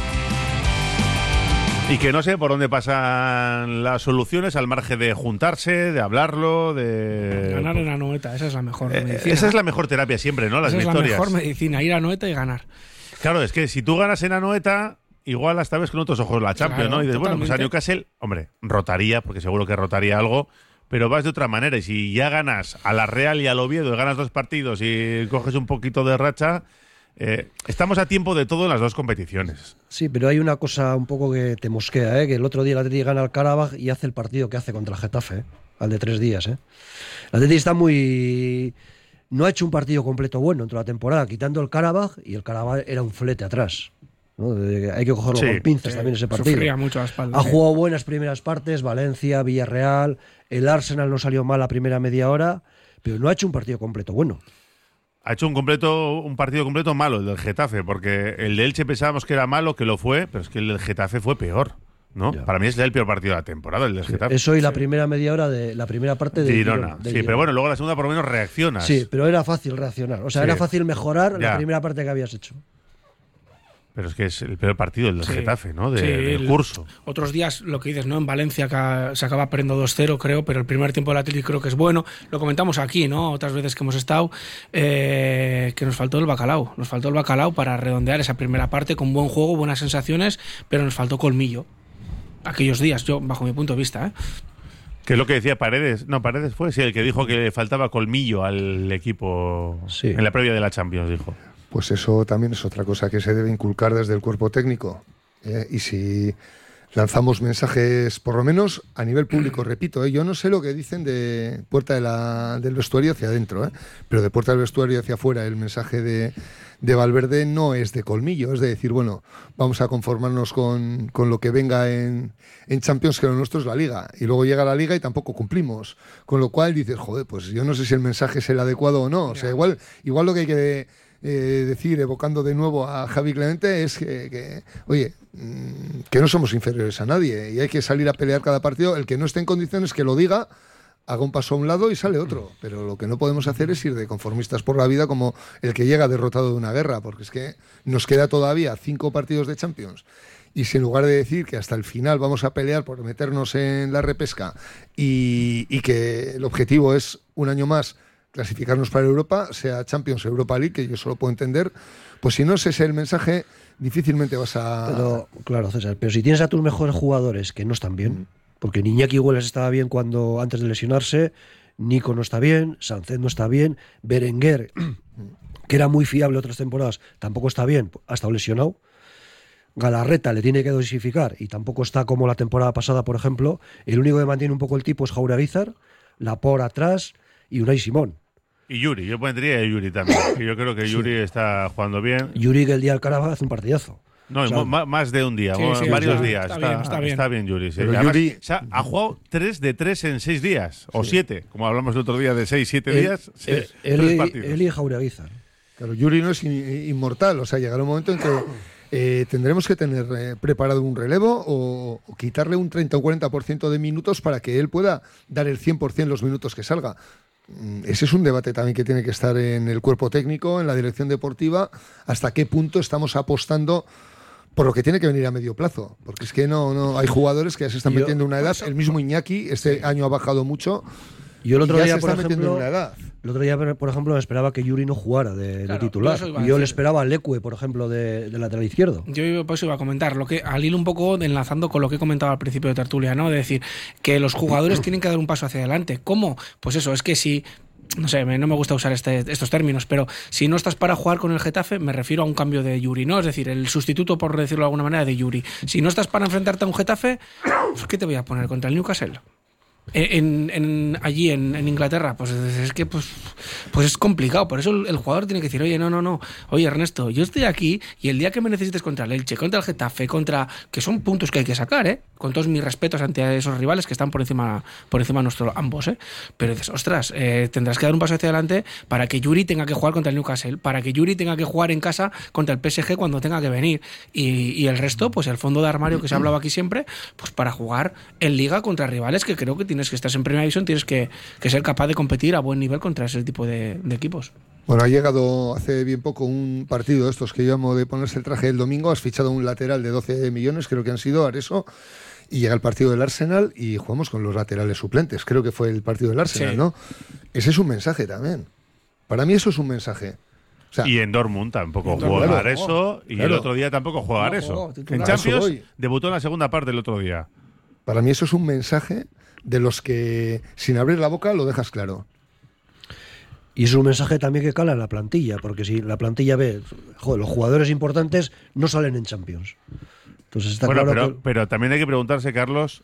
Speaker 2: y que no sé por dónde pasan las soluciones al margen de juntarse, de hablarlo, de...
Speaker 3: Ganar en Anoeta, esa es la mejor medicina.
Speaker 2: Esa es la mejor terapia siempre, ¿no? Las
Speaker 3: esa
Speaker 2: victorias.
Speaker 3: Es la mejor medicina, ir a Anoeta y ganar.
Speaker 2: Claro, es que si tú ganas en Anoeta, igual hasta ves con otros ojos la Champions, claro, ¿no? Y dices,
Speaker 3: totalmente.
Speaker 2: Bueno, pues a Newcastle, hombre, rotaría, porque seguro que rotaría algo, pero vas de otra manera. Y si ya ganas a la Real y al Oviedo, y ganas 2 partidos y coges un poquito de racha, estamos a tiempo de todo en las 2 competiciones.
Speaker 4: Sí, pero hay una cosa un poco que te mosquea, que el otro día el Athletic gana al Karabaj y hace el partido que hace contra el Getafe, al de 3 días. El Athletic está muy... No ha hecho un partido completo bueno en toda la temporada, quitando el Karabaj, y el Karabaj era un flete atrás, ¿no? Hay que cogerlo con pinzas también ese partido.
Speaker 3: Sufría mucho la espalda.
Speaker 4: Ha jugado buenas primeras partes, Valencia, Villarreal, el Arsenal no salió mal la primera media hora, pero no ha hecho un partido completo bueno.
Speaker 2: Ha hecho un partido completo malo, el del Getafe, porque el de Elche pensábamos que era malo, que lo fue, pero es que el del Getafe fue peor, ¿no? Ya. Para mí es el peor partido de la temporada, el del Getafe.
Speaker 4: Eso y la primera media hora de la primera parte de
Speaker 2: Girona. Sí, pero bueno, luego la segunda por lo menos reaccionas.
Speaker 4: Sí, pero era fácil reaccionar. O sea, era fácil mejorar la primera parte que habías hecho.
Speaker 2: Pero es que es el peor partido, el del Getafe, ¿no? Del curso.
Speaker 3: Otros días, lo que dices, ¿no? En Valencia se acaba perdiendo 2-0, creo, pero el primer tiempo del Atlético creo que es bueno. Lo comentamos aquí, ¿no? Otras veces que hemos estado, que nos faltó el bacalao. Nos faltó el bacalao para redondear esa primera parte con buen juego, buenas sensaciones, pero nos faltó colmillo. Aquellos días, yo, bajo mi punto de vista,
Speaker 2: Que es lo que decía Paredes. No, Paredes fue el que dijo que le faltaba colmillo al equipo en la previa de la Champions, dijo.
Speaker 5: Pues eso también es otra cosa que se debe inculcar desde el cuerpo técnico. Y si lanzamos mensajes, por lo menos a nivel público, repito, yo no sé lo que dicen de puerta del vestuario hacia adentro, pero de puerta del vestuario hacia afuera el mensaje de Valverde no es de colmillo, es de decir, bueno, vamos a conformarnos con lo que venga en Champions, que lo nuestro es la Liga, y luego llega la Liga y tampoco cumplimos, con lo cual dices, joder, pues yo no sé si el mensaje es el adecuado o no, o sea, igual lo que hay que decir, evocando de nuevo a Javi Clemente, es que oye, que no somos inferiores a nadie y hay que salir a pelear cada partido. El que no esté en condiciones que lo diga, haga un paso a un lado y sale otro, pero lo que no podemos hacer es ir de conformistas por la vida como el que llega derrotado de una guerra, porque es que nos queda todavía 5 partidos de Champions. Y si en lugar de decir que hasta el final vamos a pelear por meternos en la repesca y que el objetivo es un año más clasificarnos para Europa, sea Champions, Europa League, que yo solo puedo entender, pues si no es ese el mensaje, difícilmente vas a...
Speaker 4: Pero, claro, César, pero si tienes a tus mejores jugadores que no están bien, porque Iñaki Güeles estaba bien antes de lesionarse, Nico no está bien, Sánchez no está bien, Berenguer, que era muy fiable otras temporadas, tampoco está bien, ha estado lesionado, Galarreta le tiene que dosificar y tampoco está como la temporada pasada, por ejemplo. El único que mantiene un poco el tipo es Jaureguizar, Laporte atrás y Unai Simón.
Speaker 2: Y Yuri, yo pondría a Yuri también, que yo creo que Yuri está jugando bien.
Speaker 4: Yuri, que el día del Carabao hace un partidazo.
Speaker 2: No, o sea, más de un día, varios días. Está bien Yuri. Sí. Además, Yuri ha jugado 3 de 3 en 6 días, o 7, como hablamos el otro día de 6-7 días.
Speaker 4: Él y Jaureguizar.
Speaker 5: Claro, Yuri no es inmortal, o sea, llegará un momento en que tendremos que tener preparado un relevo o quitarle un 30 o 40% de minutos para que él pueda dar el 100% los minutos que salga. Ese es un debate también que tiene que estar en el cuerpo técnico, en la dirección deportiva, hasta qué punto estamos apostando por lo que tiene que venir a medio plazo, porque es que no hay jugadores que ya se están metiendo en una edad. El mismo Iñaki este año ha bajado mucho.
Speaker 4: Yo el otro día,
Speaker 5: por ejemplo,
Speaker 4: me esperaba que Yuri no jugara de titular. Yo le esperaba a Leque, por ejemplo, de lateral izquierdo.
Speaker 3: Yo por eso iba a comentar, al hilo un poco enlazando con lo que he comentado al principio de tertulia, ¿no? De decir que los jugadores tienen que dar un paso hacia adelante. ¿Cómo? Pues eso, es que si... No sé, no me gusta usar estos términos, pero si no estás para jugar con el Getafe, me refiero a un cambio de Yuri, ¿no? Es decir, el sustituto, por decirlo de alguna manera, de Yuri. Si no estás para enfrentarte a un Getafe, pues ¿qué te voy a poner contra el Newcastle? Allí en Inglaterra, pues es que pues es complicado. Por eso el jugador tiene que decir, oye, no, oye, Ernesto, yo estoy aquí y el día que me necesites contra el Elche, contra el Getafe, que son puntos que hay que sacar, con todos mis respetos ante esos rivales que están por encima nuestro ambos, pero dices, ostras, tendrás que dar un paso hacia adelante para que Yuri tenga que jugar contra el Newcastle, para que Yuri tenga que jugar en casa contra el PSG cuando tenga que venir, y el resto, pues el fondo de armario que se ha hablado aquí siempre, pues para jugar en Liga contra rivales que creo que tienes que estar en Primera División, tienes que ser capaz de competir a buen nivel contra ese tipo de equipos.
Speaker 5: Bueno, ha llegado hace bien poco un partido de estos que llamo de ponerse el traje del domingo. Has fichado un lateral de 12 millones, creo que han sido, Areso, y llega el partido del Arsenal y jugamos con los laterales suplentes. Creo que fue el partido del Arsenal, sí. ¿No? Ese es un mensaje también. Para mí eso es un mensaje. O sea,
Speaker 2: y en Dortmund tampoco jugó Areso, y el otro día tampoco jugó Areso. En Champions debutó en la segunda parte el otro día.
Speaker 5: Para mí eso es un mensaje de los que sin abrir la boca lo dejas claro.
Speaker 4: Y es un mensaje también que cala en la plantilla, porque si la plantilla ve, los jugadores importantes no salen en Champions. Entonces está claro
Speaker 2: pero también hay que preguntarse, Carlos,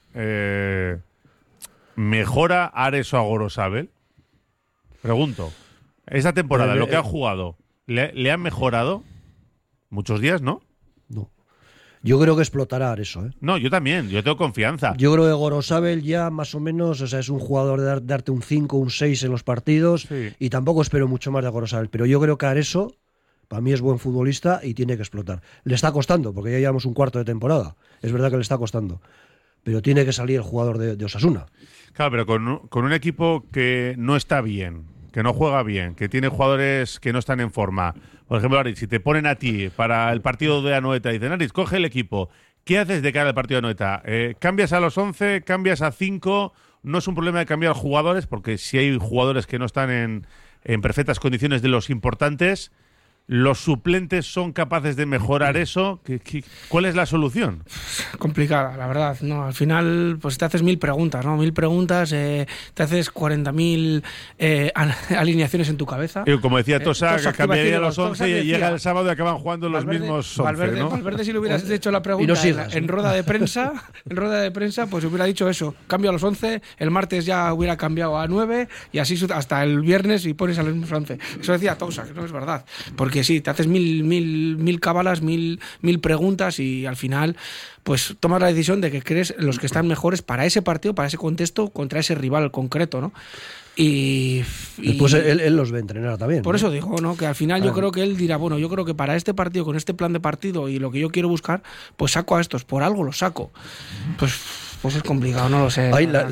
Speaker 2: ¿mejora Areso a Gorosabel? Pregunto. Esta temporada, lo que ha jugado, ¿le han mejorado? Muchos días, ¿no?
Speaker 4: No. Yo creo que explotará eso,
Speaker 2: No, yo también, yo tengo confianza.
Speaker 4: Yo creo que Gorosabel ya más o menos, o sea, es un jugador de darte un 5, un 6 en los partidos, sí. Y tampoco espero mucho más de Gorosabel, pero yo creo que Areso, para mí es buen futbolista y tiene que explotar. Le está costando, porque ya llevamos un cuarto de temporada, es verdad que le está costando, pero tiene que salir el jugador de Osasuna.
Speaker 2: Claro, pero con un equipo que no está bien, que no juega bien, que tiene jugadores que no están en forma. Por ejemplo, Aritz, si te ponen a ti para el partido de Anoeta y dicen, Aritz, coge el equipo, ¿qué haces de cara al partido de Anoeta? ¿Cambias a los 11? ¿Cambias a 5? No es un problema de cambiar jugadores, porque si hay jugadores que no están en perfectas condiciones de los importantes, ¿Los suplentes son capaces de mejorar eso? ¿Cuál es la solución?
Speaker 3: Complicada, la verdad. No, al final, pues te haces 1000 preguntas, ¿no? 1000 preguntas, te haces 40.000 alineaciones en tu cabeza.
Speaker 2: Y como decía Tosa, que cambiaría los 11
Speaker 3: Tosa
Speaker 2: y
Speaker 3: decía,
Speaker 2: llega el sábado y acaban jugando los mismos 11, ¿no?
Speaker 3: Valverde, si le hubieras hecho la pregunta en rueda de prensa, pues hubiera dicho eso. Cambio a los 11, el martes ya hubiera cambiado a 9 y así hasta el viernes y pones a los mismos 11. Eso decía Tosa, que no es verdad. Porque sí, te haces mil cábalas, mil preguntas y al final pues tomas la decisión de que crees los que están mejores para ese partido, para ese contexto, contra ese rival concreto, ¿no? Y
Speaker 4: después él los ve entrenar también.
Speaker 3: Por
Speaker 4: ¿no?
Speaker 3: eso digo, ¿no? Que al final yo creo que él dirá, bueno, yo creo que para este partido, con este plan de partido y lo que yo quiero buscar, pues saco a estos, por algo los saco. Pues es complicado, no lo sé.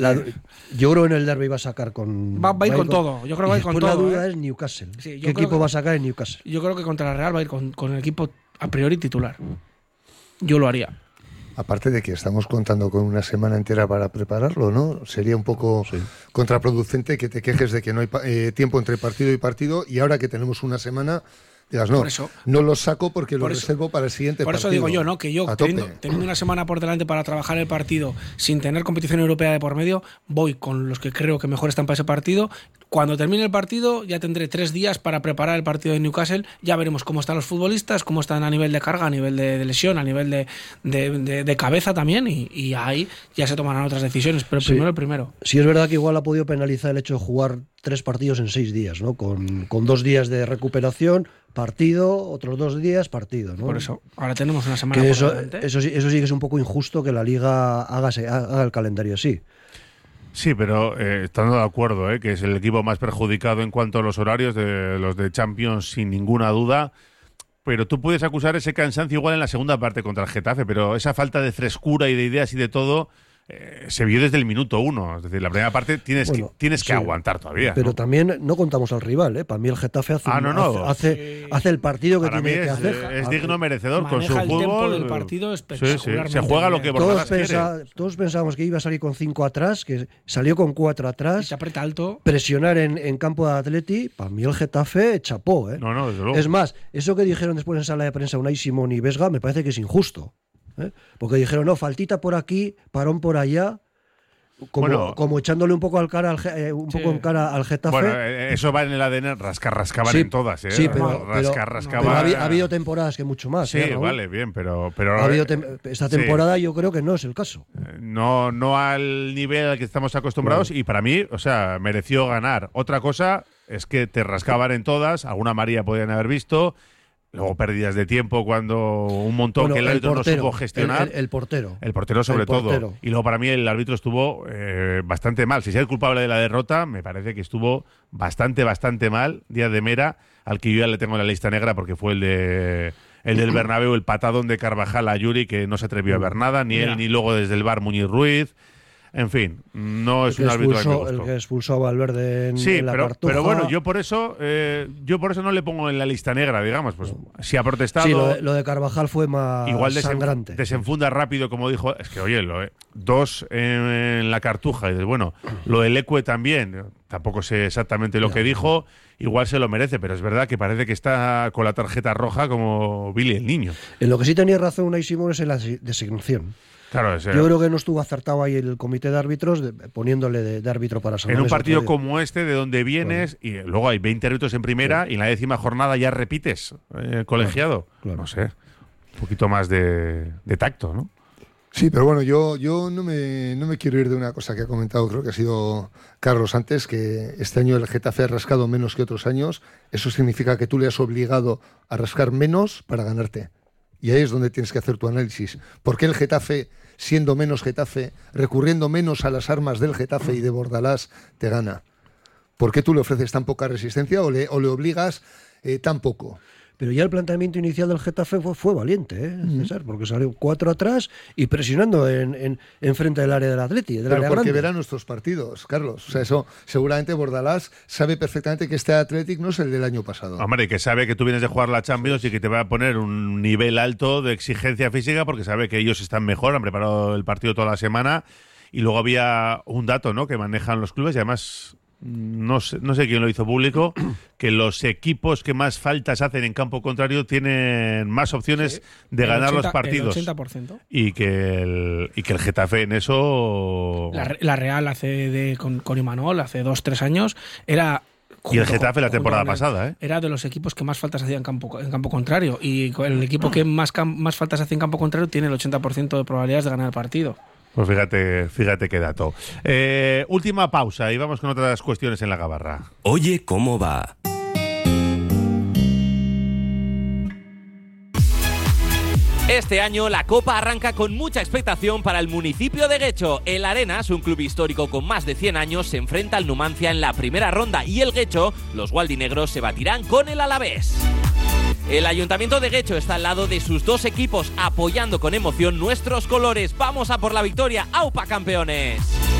Speaker 4: Yo creo que en el derbi va a sacar con...
Speaker 3: Va a ir con todo, yo creo que va a ir con todo.
Speaker 4: La duda es Newcastle.
Speaker 3: Sí,
Speaker 4: ¿Qué equipo va a sacar en Newcastle?
Speaker 3: Yo creo que contra la Real va a ir con el equipo a priori titular. Yo lo haría.
Speaker 5: Aparte de que estamos contando con una semana entera para prepararlo, ¿no? Sería un poco contraproducente que te quejes de que no hay tiempo entre partido y partido y ahora que tenemos una semana... Digas, no los saco porque los reservo para el siguiente partido.
Speaker 3: Por eso digo yo, ¿no? Que yo, teniendo una semana por delante para trabajar el partido sin tener competición europea de por medio, voy con los que creo que mejor están para ese partido. Cuando termine el partido ya tendré 3 días para preparar el partido de Newcastle. Ya veremos cómo están los futbolistas, cómo están a nivel de carga, a nivel de lesión, a nivel de cabeza también y ahí ya se tomarán otras decisiones. Pero primero el primero.
Speaker 4: Sí, es verdad que igual ha podido penalizar el hecho de jugar 3 partidos en 6 días, ¿no? Con 2 días de recuperación, partido, otros 2 días, partido, ¿no?
Speaker 3: Por eso, ahora tenemos una semana
Speaker 4: que
Speaker 3: por delante.
Speaker 4: Eso sí que es un poco injusto que la Liga haga el calendario así.
Speaker 2: Sí, pero estando de acuerdo, que es el equipo más perjudicado en cuanto a los horarios de los de Champions, sin ninguna duda. Pero tú puedes acusar ese cansancio igual en la segunda parte contra el Getafe, pero esa falta de frescura y de ideas y de todo se vio desde el minuto 1. Es decir, la primera parte tienes que aguantar todavía.
Speaker 4: Pero
Speaker 2: ¿no?
Speaker 4: También no contamos al rival, ¿eh? Para mí el Getafe hace el partido que tiene que hacer.
Speaker 2: Es digno merecedor con su
Speaker 3: el
Speaker 2: fútbol.
Speaker 3: Tempo del partido espectacularmente.
Speaker 2: Se juega lo que Bordalás quiere.
Speaker 4: Todos pensábamos que iba a salir con 5 atrás, que salió con 4 atrás.
Speaker 3: Y se aprieta alto.
Speaker 4: Presionar en campo de Atleti. Para mí el Getafe chapó, ¿eh?
Speaker 2: No, desde luego.
Speaker 4: Es más, eso que dijeron después en sala de prensa Unai Simón y Vesga me parece que es injusto. Porque dijeron, no, faltita por aquí, parón por allá. Como echándole un poco en cara al Getafe.
Speaker 2: Bueno, eso va en el ADN, rascaban en todas, ¿eh?
Speaker 4: Sí, pero ha habido temporadas que mucho más.
Speaker 2: Sí, vale, bien, pero
Speaker 4: esta temporada yo creo que no es el caso.
Speaker 2: No al nivel al que estamos acostumbrados y para mí, o sea, mereció ganar. Otra cosa es que te rascaban en todas, alguna amarilla podían haber visto. Luego pérdidas de tiempo cuando un montón que el árbitro no supo gestionar.
Speaker 4: El portero.
Speaker 2: El portero sobre todo. Y luego para mí el árbitro estuvo bastante mal. Si es el culpable de la derrota, me parece que estuvo bastante mal. Díaz de Mera, al que yo ya le tengo en la lista negra porque fue el del Bernabéu, el patadón de Carvajal a Yuri, que no se atrevió a ver nada, ni él ni luego desde el VAR Muñiz Ruiz. En fin, no es un árbitro que me gustó.
Speaker 4: El que expulsó a Valverde en la Cartuja.
Speaker 2: Pero bueno, yo por eso no le pongo en la lista negra, digamos. Pues si ha protestado...
Speaker 4: Sí, lo de Carvajal fue más sangrante.
Speaker 2: Desenfunda rápido, como dijo... Es que, oye, 2 en la Cartuja. Y bueno, lo del Ecue también. Tampoco sé exactamente lo que dijo. Igual se lo merece, pero es verdad que parece que está con la tarjeta roja como Billy el niño.
Speaker 4: En lo que sí tenía razón Unai Simón es en la designación.
Speaker 2: Claro,
Speaker 4: yo creo que no estuvo acertado ahí el comité de árbitros poniéndole de árbitro para San Mamés.
Speaker 2: En un partido como este, de donde vienes, y luego hay 20 árbitros en primera, y en la 10ª jornada ya repites colegiado. Claro. No sé, un poquito más de tacto, ¿no?
Speaker 5: Sí, pero bueno, yo no me quiero ir de una cosa que ha comentado, creo que ha sido Carlos antes, que este año el Getafe ha rascado menos que otros años. Eso significa que tú le has obligado a rascar menos para ganarte. Y ahí es donde tienes que hacer tu análisis. ¿Por qué el Getafe, siendo menos Getafe, recurriendo menos a las armas del Getafe y de Bordalás, te gana? ¿Por qué tú le ofreces tan poca resistencia o le obligas tan poco?
Speaker 4: Pero ya el planteamiento inicial del Getafe fue valiente, César, porque salió 4 atrás y presionando en frente del área del Atleti.
Speaker 5: Pero porque verán nuestros partidos, Carlos. O sea, eso seguramente Bordalás sabe perfectamente que este Athletic no es el del año pasado.
Speaker 2: Hombre, y que sabe que tú vienes de jugar la Champions y que te va a poner un nivel alto de exigencia física porque sabe que ellos están mejor, han preparado el partido toda la semana. Y luego había un dato, ¿no?, que manejan los clubes y además no sé quién lo hizo público, que los equipos que más faltas hacen en campo contrario tienen más opciones de ganar los partidos.
Speaker 3: El 80%.
Speaker 2: Y que el Getafe en eso...
Speaker 3: La Real con Imanol hace 2-3 años era...
Speaker 2: Y el Getafe la temporada pasada, ¿eh?
Speaker 3: Era de los equipos que más faltas hacía en campo contrario. Y el equipo que más faltas hace en campo contrario tiene el 80% de probabilidades de ganar el partido.
Speaker 2: Pues fíjate qué dato. Última pausa y vamos con otras cuestiones en la gabarra.
Speaker 1: Oye, ¿cómo va?
Speaker 6: Este año la Copa arranca con mucha expectación para el municipio de Guecho. El Arenas, un club histórico con más de 100 años, se enfrenta al Numancia en la primera ronda y el Guecho, los gualdinegros, se batirán con el Alavés. El Ayuntamiento de Guecho está al lado de sus dos equipos, apoyando con emoción nuestros colores. ¡Vamos a por la victoria! ¡Aupa, campeones!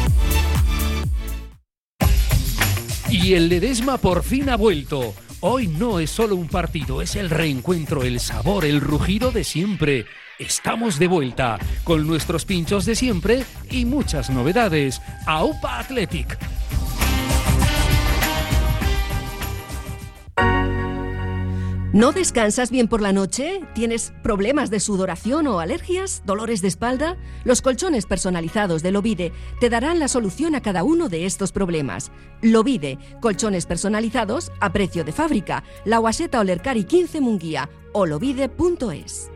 Speaker 9: Y el Ledesma por fin ha vuelto. Hoy no es solo un partido, es el reencuentro, el sabor, el rugido de siempre. Estamos de vuelta, con nuestros pinchos de siempre y muchas novedades. ¡Aupa Athletic!
Speaker 10: ¿No descansas bien por la noche? ¿Tienes problemas de sudoración o alergias? ¿Dolores de espalda? Los colchones personalizados de Lovide te darán la solución a cada uno de estos problemas. Lovide, colchones personalizados a precio de fábrica. La Guaseta Olercari 15 Munguía o lovide.es.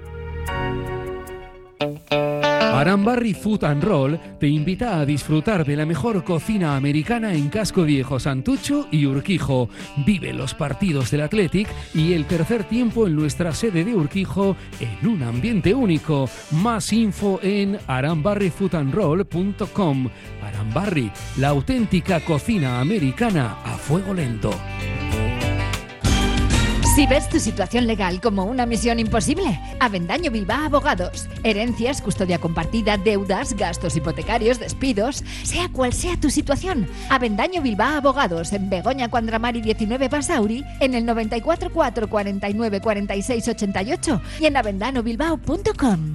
Speaker 9: Arambarri Food and Roll te invita a disfrutar de la mejor cocina americana en Casco Viejo, Santucho y Urquijo. Vive los partidos del Athletic y el tercer tiempo en nuestra sede de Urquijo en un ambiente único. Más info en arambarrifoodandroll.com. Arambarri, la auténtica cocina americana a fuego lento.
Speaker 7: Si ves tu situación legal como una misión imposible, Avendaño Bilbao Abogados. Herencias, custodia compartida, deudas, gastos hipotecarios, despidos, sea cual sea tu situación. Avendaño Bilbao Abogados en Begoña Cuandramari 19 Basauri, en el 94 4 49 46 88 y en avendanobilbao.com.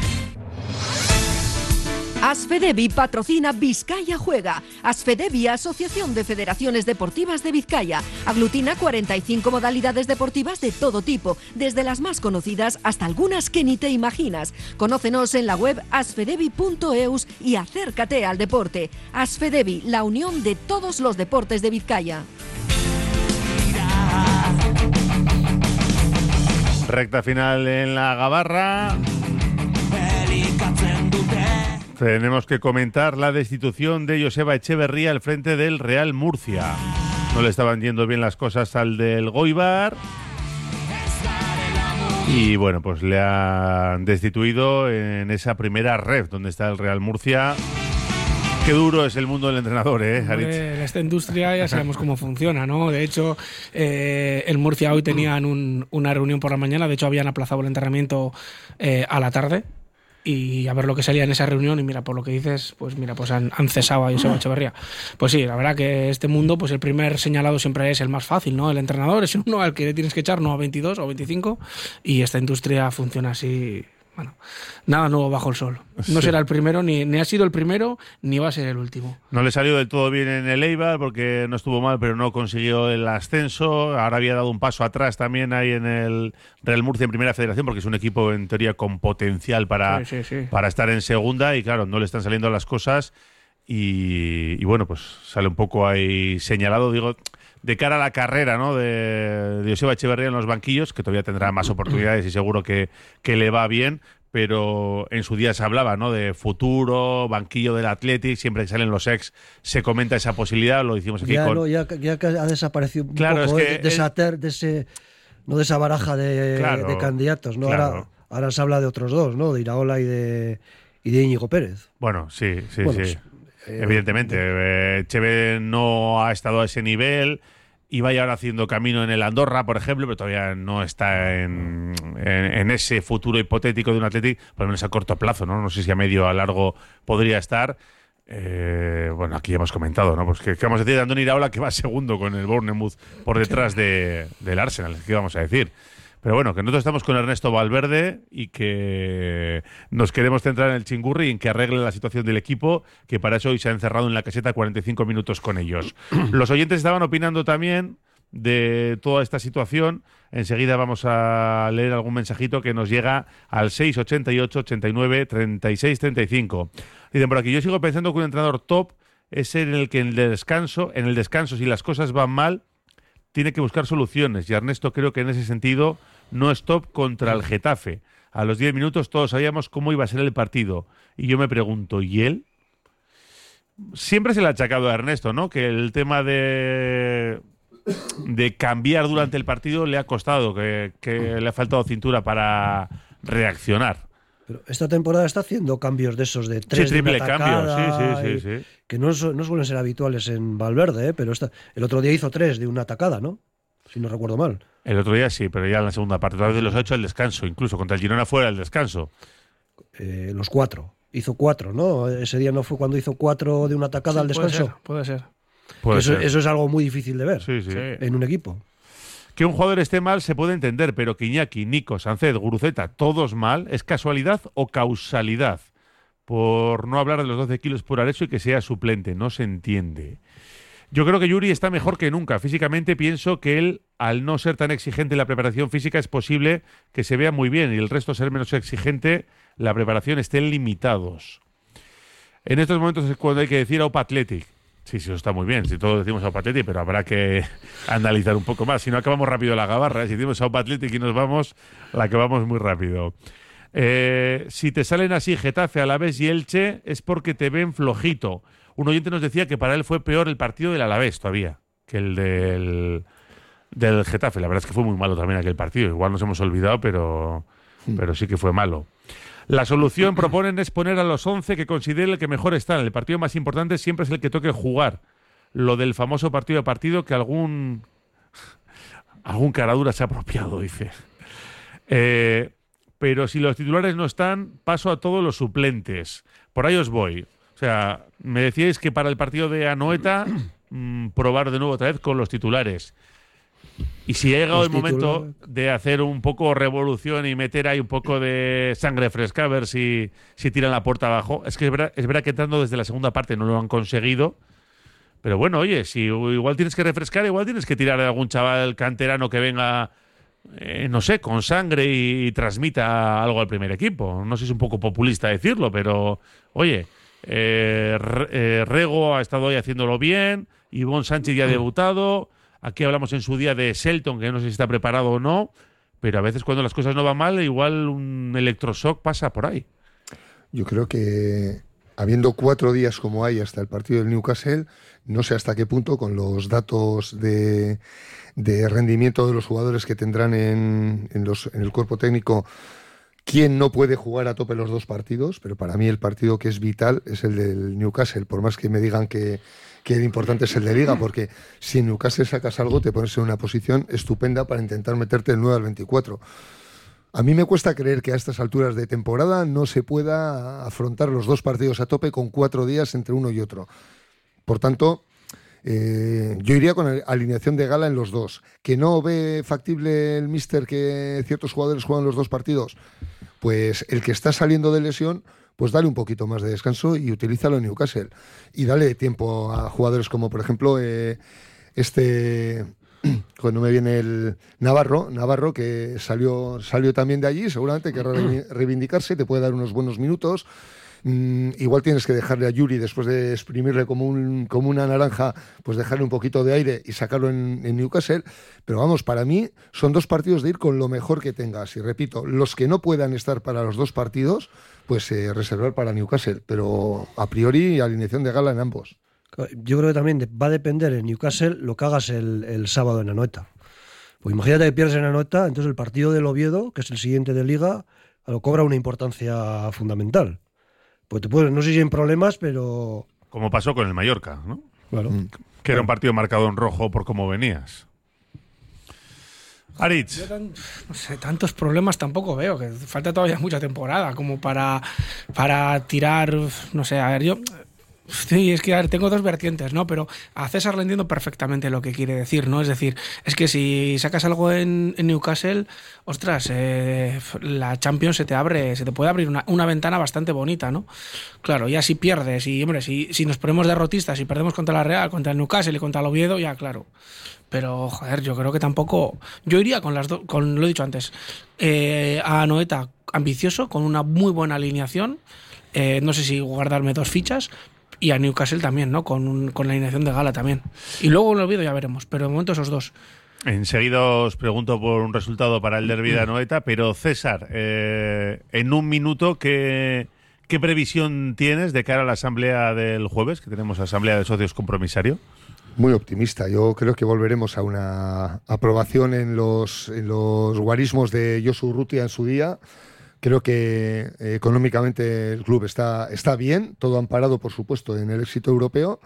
Speaker 10: Asfedevi patrocina Vizcaya Juega. Asfedevi, Asociación de Federaciones Deportivas de Vizcaya. Aglutina 45 modalidades deportivas de todo tipo, desde las más conocidas hasta algunas que ni te imaginas. Conócenos en la web asfedevi.eus y acércate al deporte. Asfedevi, la unión de todos los deportes de Vizcaya.
Speaker 2: Recta final en la gabarra. Tenemos que comentar la destitución de Joseba Echeverría al frente del Real Murcia. No le estaban yendo bien las cosas al del Goibar. Y bueno, pues le han destituido en esa primera ref donde está el Real Murcia. Qué duro es el mundo del entrenador, Haritz.
Speaker 3: En esta industria ya sabemos cómo funciona, ¿no? De hecho, el Murcia hoy tenían una reunión por la mañana. De hecho, habían aplazado el entrenamiento a la tarde. Y a ver lo que salía en esa reunión, y mira, por lo que dices, pues han cesado a Joseba Echeverría. Pues sí, la verdad que este mundo, pues el primer señalado siempre es el más fácil, ¿no? El entrenador es uno al que le tienes que echar, no a 22 o 25, y esta industria funciona así. Bueno, nada nuevo bajo el sol. No será el primero, ni ha sido el primero, ni va a ser el último.
Speaker 2: No le salió del todo bien en el Eibar porque no estuvo mal, pero no consiguió el ascenso. Ahora había dado un paso atrás también ahí en el Real Murcia en Primera Federación, porque es un equipo en teoría con potencial para estar en segunda, y claro, no le están saliendo las cosas. Y bueno, pues sale un poco ahí señalado, digo, de cara a la carrera, ¿no?, de Joseba Echeverría en los banquillos, que todavía tendrá más oportunidades y seguro que le va bien, pero en su día se hablaba, ¿no?, de futuro, banquillo del Athletic, siempre que salen los ex se comenta esa posibilidad, lo hicimos aquí
Speaker 4: ya ha desaparecido un poco de esa baraja de candidatos, ¿no?
Speaker 2: Claro.
Speaker 4: Ahora se habla de otros dos, ¿no?, de Iraola y de Íñigo Pérez.
Speaker 2: Bueno, sí.
Speaker 4: Pues,
Speaker 2: evidentemente, Cheve no ha estado a ese nivel. Iba ya ahora haciendo camino en el Andorra, por ejemplo, pero todavía no está en ese futuro hipotético de un Athletic, por lo menos a corto plazo, ¿no? No sé si a medio o a largo podría estar. Bueno, aquí ya hemos comentado, ¿no? Pues que vamos a decir de Andoni Iraola, que va segundo con el Bournemouth por detrás del Arsenal, ¿qué vamos a decir? Pero bueno, que nosotros estamos con Ernesto Valverde y que nos queremos centrar en el chingurri y en que arregle la situación del equipo, que para eso hoy se ha encerrado en la caseta 45 minutos con ellos. Los oyentes estaban opinando también de toda esta situación. Enseguida vamos a leer algún mensajito que nos llega al 688 89 36 35. Dicen por aquí, yo sigo pensando que un entrenador top es en el que en el descanso, si las cosas van mal, tiene que buscar soluciones. Y Ernesto creo que en ese sentido no es top contra el Getafe. A los 10 minutos todos sabíamos cómo iba a ser el partido. Y yo me pregunto, ¿y él? Siempre se le ha achacado a Ernesto, ¿no? Que el tema de cambiar durante el partido le ha costado, que le ha faltado cintura para reaccionar.
Speaker 4: Pero esta temporada está haciendo cambios de esos de 3
Speaker 2: triple
Speaker 4: de atacada,
Speaker 2: cambio, sí.
Speaker 4: Que no suelen ser habituales en Valverde, pero el otro día hizo 3 de una atacada, ¿no? Si no recuerdo mal.
Speaker 2: El otro día sí, pero ya en la segunda parte. Otra vez los ha hecho al descanso, incluso contra el Girona fuera del descanso.
Speaker 4: Los 4. Hizo 4, ¿no? Ese día no fue cuando hizo 4 de una atacada al descanso.
Speaker 3: Puede ser.
Speaker 4: Eso es algo muy difícil de ver en un equipo.
Speaker 2: Que un jugador esté mal se puede entender, pero que Iñaki, Nico, Sánchez, Guruceta, todos mal, ¿es casualidad o causalidad? Por no hablar de los 12 kilos por Areso y que sea suplente, no se entiende. Yo creo que Yuri está mejor que nunca. Físicamente pienso que él, al no ser tan exigente en la preparación física, es posible que se vea muy bien y el resto ser menos exigente, la preparación estén limitados. En estos momentos es cuando hay que decir Aupa Athletic. Sí, eso está muy bien. Si todos decimos Aupa Athletic, pero habrá que analizar un poco más. Si no, acabamos rápido la gabarra. Si decimos Aupa Athletic y nos vamos, la acabamos muy rápido. Si te salen así Getafe, Alavés y Elche, es porque te ven flojito. Un oyente nos decía que para él fue peor el partido del Alavés todavía que el del Getafe. La verdad es que fue muy malo también aquel partido. Igual nos hemos olvidado, pero sí que fue malo. La solución, proponen, es poner a los 11 que considere el que mejor están. El partido más importante siempre es el que toque jugar. Lo del famoso partido a partido que algún caradura se ha apropiado, dice. Pero si los titulares no están, paso a todos los suplentes. Por ahí os voy. O sea, me decíais que para el partido de Anoeta, probar de nuevo otra vez con los titulares. Y si ha llegado el momento de hacer un poco revolución y meter ahí un poco de sangre fresca, a ver si tiran la puerta abajo. Es que es verdad que entrando desde la segunda parte no lo han conseguido. Pero bueno, oye, si igual tienes que refrescar, igual tienes que tirar a algún chaval canterano que venga, no sé, con sangre y transmita algo al primer equipo. No sé si es un poco populista decirlo, pero oye, Rego ha estado ahí haciéndolo bien, Ivonne Sánchez ya ha debutado. Aquí hablamos en su día de Shelton, que no sé si está preparado o no, pero a veces cuando las cosas no van mal, igual un electroshock pasa por ahí.
Speaker 5: Yo creo que habiendo 4 días como hay hasta el partido del Newcastle, no sé hasta qué punto con los datos de rendimiento de los jugadores que tendrán en el cuerpo técnico, quién no puede jugar a tope los 2 partidos, pero para mí el partido que es vital es el del Newcastle, por más que me digan que el importante es el de Liga, porque si en Newcastle sacas algo, te pones en una posición estupenda para intentar meterte el 9 al 24. A mí me cuesta creer que a estas alturas de temporada no se pueda afrontar los 2 partidos a tope con 4 días entre uno y otro. Por tanto, yo iría con alineación de gala en los 2. ¿Que no ve factible el míster que ciertos jugadores juegan los 2 partidos? Pues el que está saliendo de lesión, pues dale un poquito más de descanso y utilízalo en Newcastle. Y dale tiempo a jugadores como, por ejemplo, cuando me viene el Navarro, que salió también de allí, seguramente que reivindicarse, te puede dar unos buenos minutos. Igual tienes que dejarle a Yuri, después de exprimirle como una naranja, pues dejarle un poquito de aire y sacarlo en Newcastle. Pero vamos, para mí son 2 partidos de ir con lo mejor que tengas. Y repito, los que no puedan estar para los 2 partidos, pues reservar para Newcastle. Pero a priori, alineación de gala en ambos.
Speaker 4: Yo creo que también va a depender en Newcastle lo que hagas el sábado en Anoeta. Pues imagínate que pierdes en Anoeta, entonces el partido del Oviedo, que es el siguiente de Liga, cobra una importancia fundamental. Pues te puedes, no sé si en problemas, pero...
Speaker 2: Como pasó con el Mallorca, ¿no?
Speaker 4: Claro.
Speaker 2: Que era un partido marcado en rojo por cómo venías. Aritz.
Speaker 3: No sé, tantos problemas tampoco veo, que falta todavía mucha temporada como para tirar, no sé, a ver, yo Sí, es que a ver, tengo dos vertientes, ¿no? Pero a César le entiendo perfectamente lo que quiere decir, ¿no? Es decir, es que si sacas algo en Newcastle, ostras, la Champions se te puede abrir una ventana bastante bonita, ¿no? Claro, ya si pierdes y, hombre, si nos ponemos derrotistas y perdemos contra la Real, contra el Newcastle y contra el Oviedo, ya, claro. Pero, joder, yo creo que tampoco... Yo iría con las dos, lo he dicho antes, a Anoeta ambicioso, con una muy buena alineación, no sé si guardarme 2 fichas, y a Newcastle también, ¿no? Con la alineación de gala también. Y luego en el Oviedo ya veremos, pero de momento esos dos.
Speaker 2: Enseguida os pregunto por un resultado para el derbi de Anoeta, pero César, en un minuto, ¿qué previsión tienes de cara a la asamblea del jueves, que tenemos asamblea de socios compromisario?
Speaker 5: Muy optimista. Yo creo que volveremos a una aprobación en los guarismos de Josu Urrutia en su día. Creo que económicamente el club está bien, todo amparado, por supuesto, en el éxito europeo.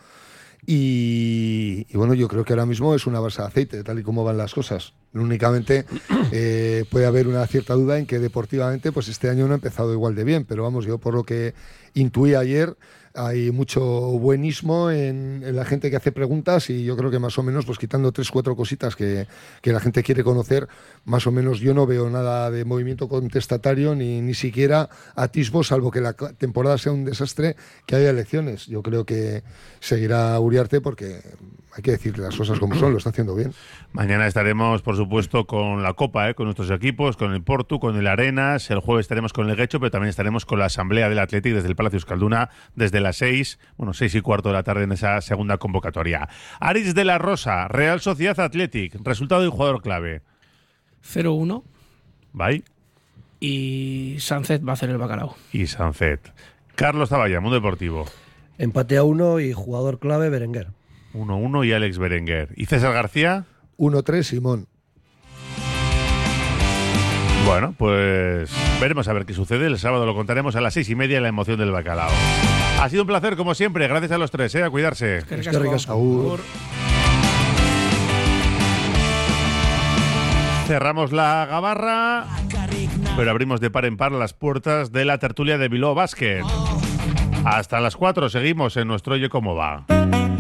Speaker 5: Y bueno, yo creo que ahora mismo es una balsa de aceite, tal y como van las cosas. Únicamente puede haber una cierta duda en que deportivamente pues este año no ha empezado igual de bien, pero vamos, yo por lo que intuí ayer, hay mucho buenismo en la gente que hace preguntas, y yo creo que más o menos, pues quitando 3-4 cositas que la gente quiere conocer, más o menos yo no veo nada de movimiento contestatario, ni siquiera atisbo, salvo que la temporada sea un desastre, que haya elecciones. Yo creo que seguirá Uriarte, porque hay que decir las cosas como son, lo está haciendo bien.
Speaker 2: Mañana estaremos, por supuesto, con la Copa, con nuestros equipos, con el Portu, con el Arenas. El jueves estaremos con el Guecho, pero también estaremos con la Asamblea del Athletic desde el Palacio Euskalduna, desde las 6:15 de la tarde en esa segunda convocatoria. Aritz de la Rosa, Real Sociedad Athletic, resultado y jugador clave.
Speaker 3: 0-1.
Speaker 2: Bye.
Speaker 3: Y Sánchez va a hacer el bacalao.
Speaker 2: Y Sánchez. Carlos Zavalla, Mundo Deportivo.
Speaker 4: Empate a 1 y jugador clave Berenguer.
Speaker 2: 1-1 y Alex Berenguer. ¿Y César García?
Speaker 5: 1-3 Simón.
Speaker 2: Bueno, pues veremos a ver qué sucede. El sábado lo contaremos a las 6:30 en la emoción del bacalao. Ha sido un placer, como siempre. Gracias a los tres, a cuidarse.
Speaker 3: Qué ricasco.
Speaker 2: Cerramos la gabarra, pero abrimos de par en par las puertas de la tertulia de Bilbao Basket. Hasta las 4 seguimos en nuestro Oye Cómo Va.